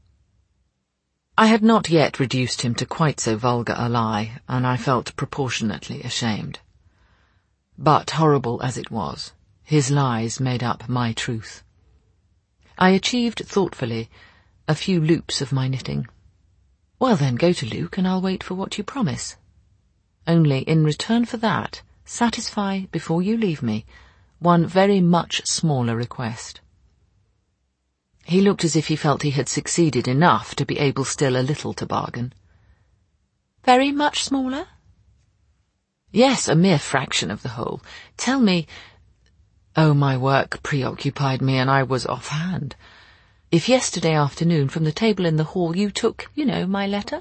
I had not yet reduced him to quite so vulgar a lie, and I felt proportionately ashamed. But horrible as it was, his lies made up my truth. I achieved thoughtfully a few loops of my knitting. "Well then, go to Luke and I'll wait for what you promise. Only, in return for that, satisfy, before you leave me, one very much smaller request." He looked as if he felt he had succeeded enough to be able still a little to bargain. "Very much smaller?" "Yes, a mere fraction of the whole. Tell me—" Oh, my work preoccupied me and I was offhand. "If yesterday afternoon from the table in the hall you took, you know, my letter?"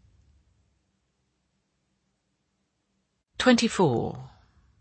twenty-four.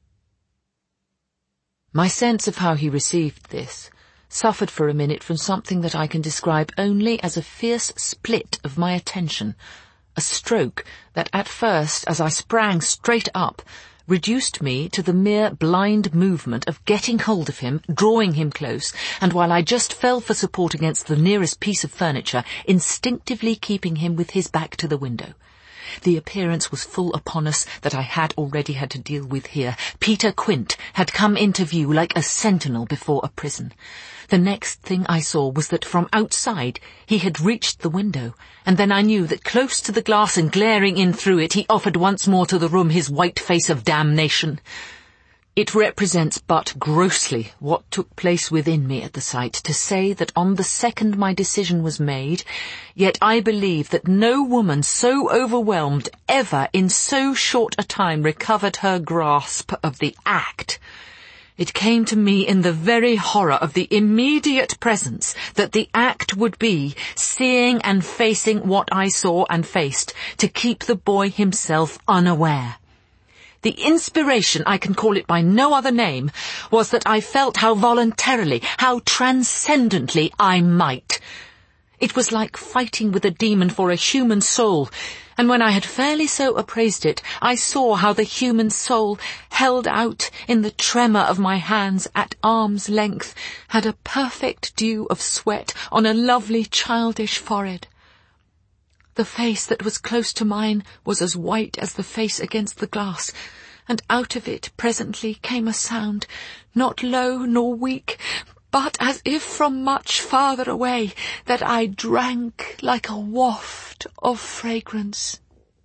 My sense of how he received this suffered for a minute from something that I can describe only as a fierce split of my attention, a stroke that at first, as I sprang straight up, reduced me to the mere blind movement of getting hold of him, drawing him close, and while I just fell for support against the nearest piece of furniture, instinctively keeping him with his back to the window. The appearance was full upon us that I had already had to deal with here. Peter Quint had come into view like a sentinel before a prison. The next thing I saw was that from outside he had reached the window, and then I knew that close to the glass and glaring in through it he offered once more to the room his white face of damnation. It represents but grossly what took place within me at the sight to say that on the second my decision was made, yet I believe that no woman so overwhelmed ever in so short a time recovered her grasp of the act. It came to me in the very horror of the immediate presence that the act would be seeing and facing what I saw and faced, to keep the boy himself unaware. The inspiration, I can call it by no other name, was that I felt how voluntarily, how transcendently I might. It was like fighting with a demon for a human soul, and when I had fairly so appraised it, I saw how the human soul, held out in the tremor of my hands at arm's length, had a perfect dew of sweat on a lovely childish forehead. The face that was close to mine was as white as the face against the glass, and out of it presently came a sound, not low nor weak, but as if from much farther away, that I drank like a waft of fragrance.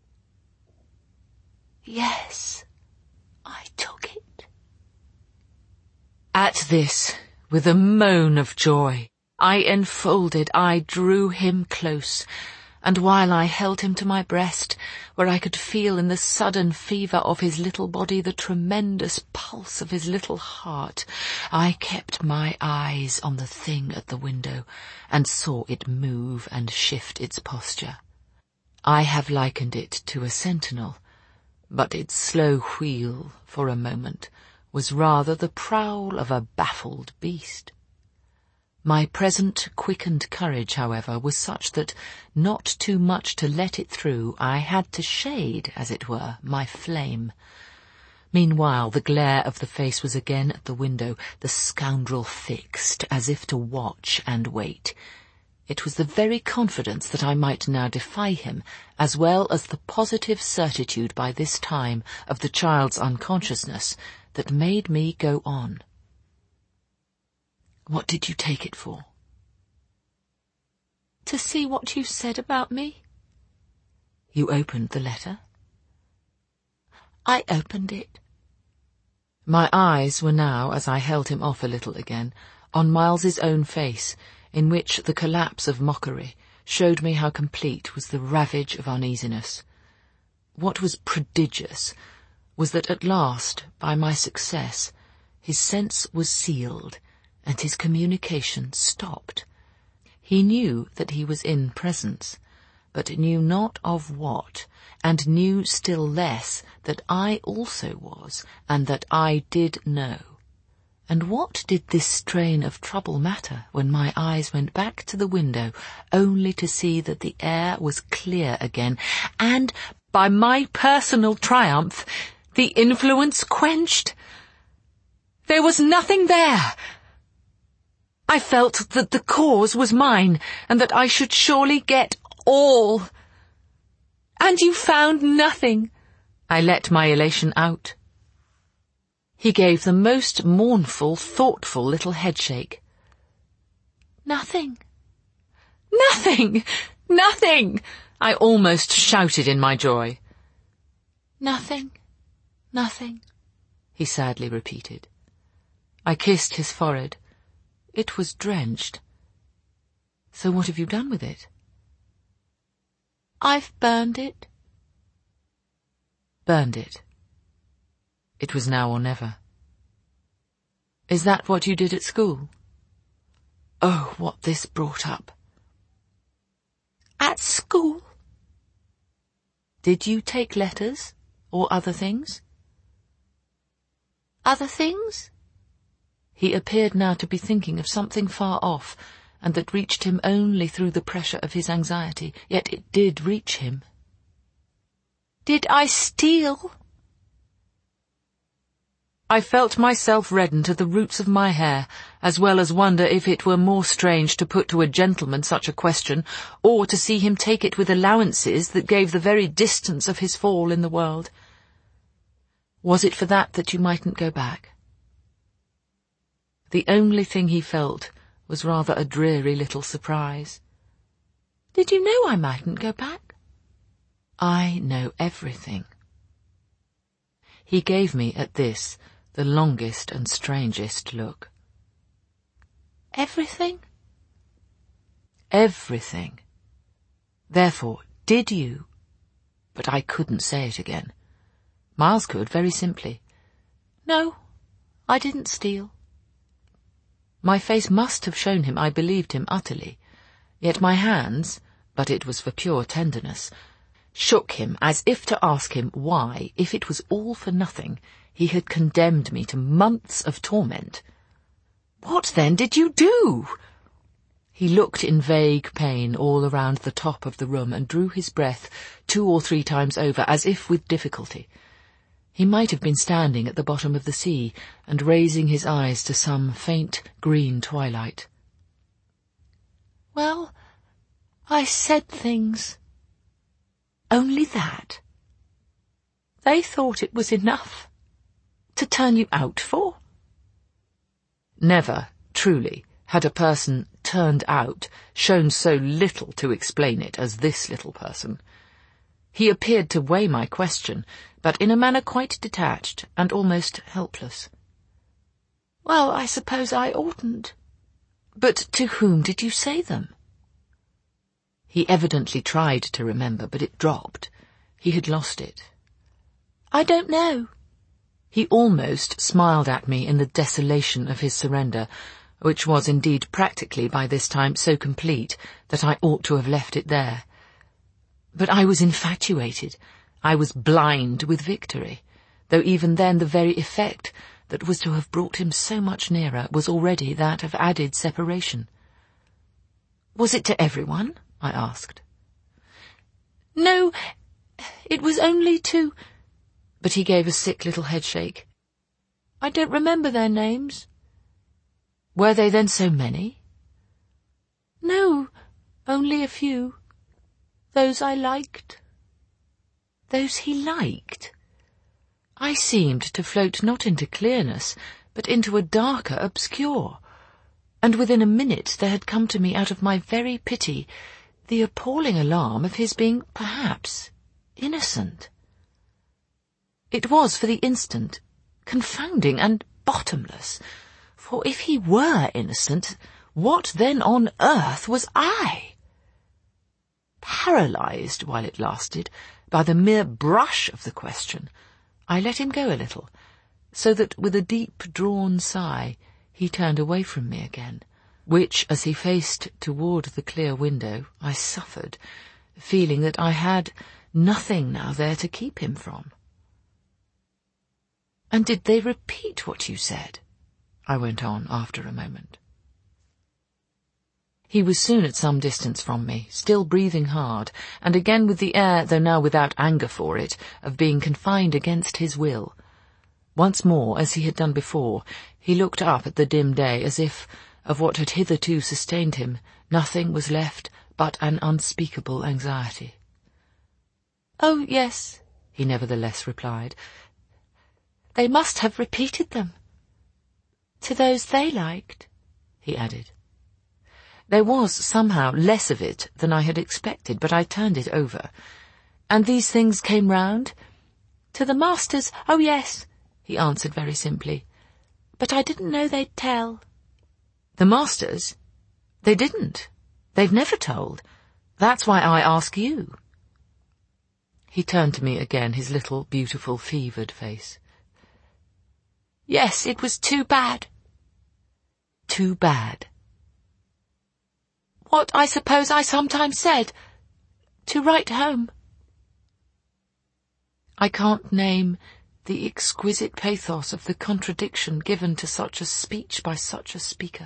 Yes, I took it. At this, with a moan of joy, I enfolded, I drew him close, and while I held him to my breast, where I could feel in the sudden fever of his little body the tremendous pulse of his little heart, I kept my eyes on the thing at the window, and saw it move and shift its posture. I have likened it to a sentinel, but its slow wheel, for a moment, was rather the prowl of a baffled beast. My present quickened courage, however, was such that, not too much to let it through, I had to shade, as it were, my flame. Meanwhile the glare of the face was again at the window, the scoundrel fixed, as if to watch and wait. It was the very confidence that I might now defy him, as well as the positive certitude by this time of the child's unconsciousness, that made me go on. "What did you take it for?" "To see what you said about me." "You opened the letter?" "I opened it." My eyes were now, as I held him off a little again, on Miles's own face, in which the collapse of mockery showed me how complete was the ravage of uneasiness. What was prodigious was that at last, by my success, his sense was sealed, and his communication stopped. He knew that he was in presence, but knew not of what, and knew still less that I also was, and that I did know. And what did this strain of trouble matter when my eyes went back to the window, only to see that the air was clear again, and by my personal triumph, the influence quenched. There was nothing there. I felt that the cause was mine, and that I should surely get all. And you found nothing. I let my elation out. He gave the most mournful, thoughtful little headshake. Nothing. Nothing! Nothing! I almost shouted in my joy. Nothing, nothing, he sadly repeated. I kissed his forehead. It was drenched. So what have you done with it? I've burned it. Burned it. It was now or never. Is that what you did at school? Oh, what this brought up. At school? Did you take letters or other things? Other things? He appeared now to be thinking of something far off, and that reached him only through the pressure of his anxiety, yet it did reach him. Did I steal? I felt myself redden to the roots of my hair, as well as wonder if it were more strange to put to a gentleman such a question, or to see him take it with allowances that gave the very distance of his fall in the world. Was it for that that you mightn't go back? The only thing he felt was rather a dreary little surprise. Did you know I mightn't go back? I know everything. He gave me, at this, the longest and strangest look. Everything? Everything. Therefore, did you? But I couldn't say it again. Miles could, very simply. No, I didn't steal. My face must have shown him I believed him utterly, yet my hands, but it was for pure tenderness, shook him as if to ask him why, if it was all for nothing, he had condemned me to months of torment. What then did you do? He looked in vague pain all around the top of the room and drew his breath two or three times over, as if with difficulty. He might have been standing at the bottom of the sea and raising his eyes to some faint green twilight. Well, I said things. Only that. They thought it was enough to turn you out for. Never, truly, had a person turned out shown so little to explain it as this little person. He appeared to weigh my question, but in a manner quite detached and almost helpless. Well, I suppose I oughtn't. But to whom did you say them? He evidently tried to remember, but it dropped. He had lost it. I don't know. He almost smiled at me in the desolation of his surrender, which was indeed practically by this time so complete that I ought to have left it there. But I was infatuated. I was blind with victory, though even then the very effect that was to have brought him so much nearer was already that of added separation. Was it to everyone? I asked. No, it was only to... But he gave a sick little headshake. I don't remember their names. Were they then so many? No, only a few. Those I liked. Those he liked? I seemed to float not into clearness, but into a darker obscure, and within a minute there had come to me out of my very pity the appalling alarm of his being, perhaps, innocent. It was, for the instant, confounding and bottomless, for if he were innocent, what then on earth was I? Paralysed, while it lasted, by the mere brush of the question, I let him go a little, so that with a deep-drawn sigh he turned away from me again, which, as he faced toward the clear window, I suffered, feeling that I had nothing now there to keep him from. And did they repeat what you said? I went on after a moment. He was soon at some distance from me, still breathing hard, and again with the air, though now without anger for it, of being confined against his will. Once more, as he had done before, he looked up at the dim day as if, of what had hitherto sustained him, nothing was left but an unspeakable anxiety. "Oh, yes," he nevertheless replied. "They must have repeated them. To those they liked," he added. There was somehow less of it than I had expected, but I turned it over. "And these things came round?" "To the masters, oh yes," he answered very simply. "But I didn't know they'd tell." "The masters? They didn't. They've never told. That's why I ask you." He turned to me again, his little, beautiful, fevered face. "Yes, it was too bad." "Too bad?" "What I suppose I sometimes said. To write home." I can't name the exquisite pathos of the contradiction given to such a speech by such a speaker.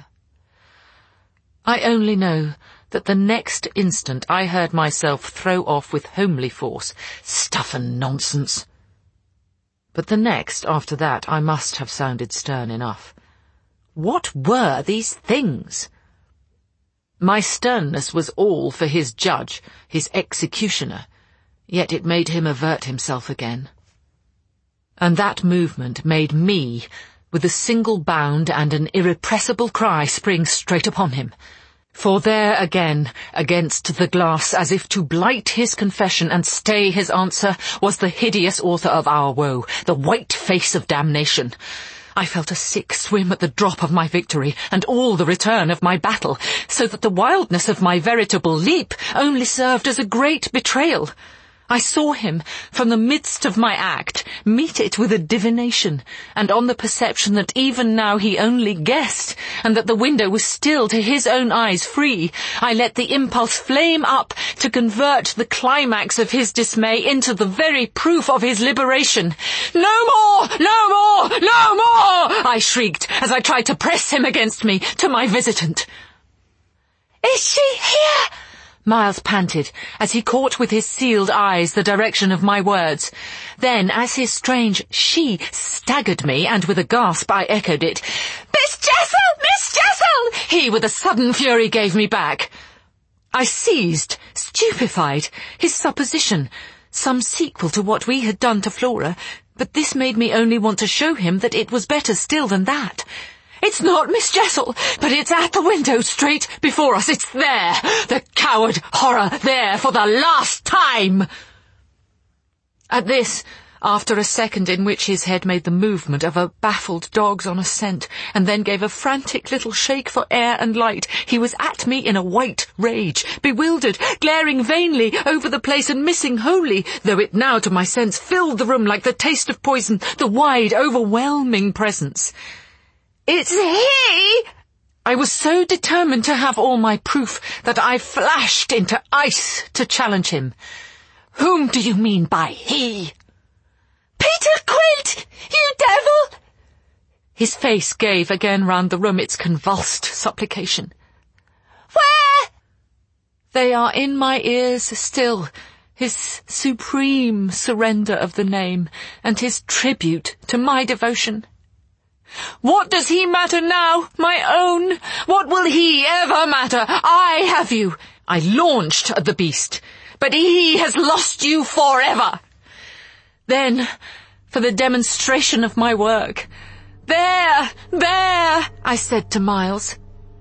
I only know that the next instant I heard myself throw off with homely force, "Stuff and nonsense!" But the next after that I must have sounded stern enough. What were these things? My sternness was all for his judge, his executioner, yet it made him avert himself again. And that movement made me, with a single bound and an irrepressible cry, spring straight upon him. For there again, against the glass, as if to blight his confession and stay his answer, was the hideous author of our woe, the white face of damnation. I felt a sick swim at the drop of my victory, and all the return of my battle, so that the wildness of my veritable leap only served as a great betrayal. I saw him, from the midst of my act, meet it with a divination, and on the perception that even now he only guessed, and that the window was still to his own eyes free, I let the impulse flame up to convert the climax of his dismay into the very proof of his liberation. "No more! No more! No more!" I shrieked, as I tried to press him against me, to my visitant. "Is she here?" Miles panted, as he caught with his sealed eyes the direction of my words. Then, as his strange she staggered me, and with a gasp I echoed it, "Miss Jessel! Miss Jessel!" he with a sudden fury gave me back. I seized, stupefied, his supposition, some sequel to what we had done to Flora, but this made me only want to show him that it was better still than that. "It's not Miss Jessel, but it's at the window straight before us. It's there, the coward horror, there for the last time." At this, after a second in which his head made the movement of a baffled dog's on a scent, and then gave a frantic little shake for air and light, he was at me in a white rage, bewildered, glaring vainly over the place and missing wholly, though it now to my sense filled the room like the taste of poison, the wide, overwhelming presence. "It's he!" I was so determined to have all my proof that I flashed into ice to challenge him. "Whom do you mean by he?" "Peter Quint, you devil!" His face gave again round the room its convulsed supplication. "Where?" They are in my ears still, his supreme surrender of the name, and his tribute to my devotion. What does he matter now, my own? What will he ever matter? I have you. I launched at the beast, but he has lost you forever. Then, for the demonstration of my work, "There, there," I said to Miles.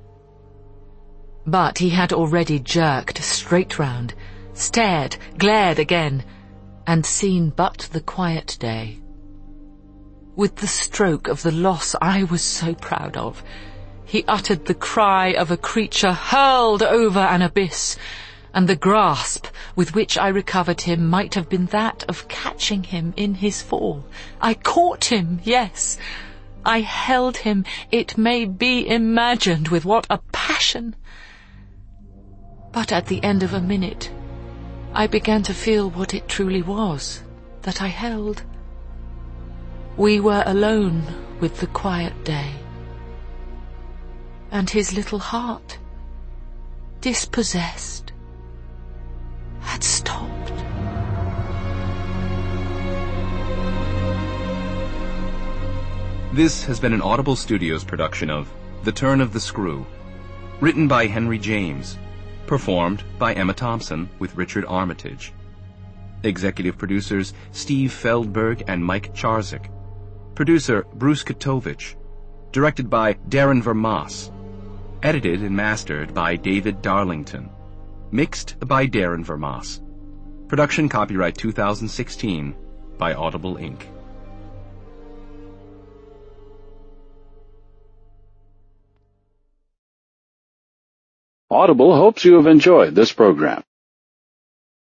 But he had already jerked straight round, stared, glared again, and seen but the quiet day. With the stroke of the loss I was so proud of, he uttered the cry of a creature hurled over an abyss, and the grasp with which I recovered him might have been that of catching him in his fall. I caught him, yes. I held him, it may be imagined with what a passion. But at the end of a minute, I began to feel what it truly was that I held. We were alone with the quiet day, and his little heart dispossessed, had stopped. This has been an Audible Studios production of The Turn of the Screw, written by Henry James, performed by Emma Thompson with Richard Armitage. Executive producers Steve Feldberg and Mike Charzik. Producer Bruce Katovich. Directed by Darren Vermas. Edited and mastered by David Darlington. Mixed by Darren Vermas. Production copyright two thousand sixteen by Audible Incorporated. Audible hopes you have enjoyed this program.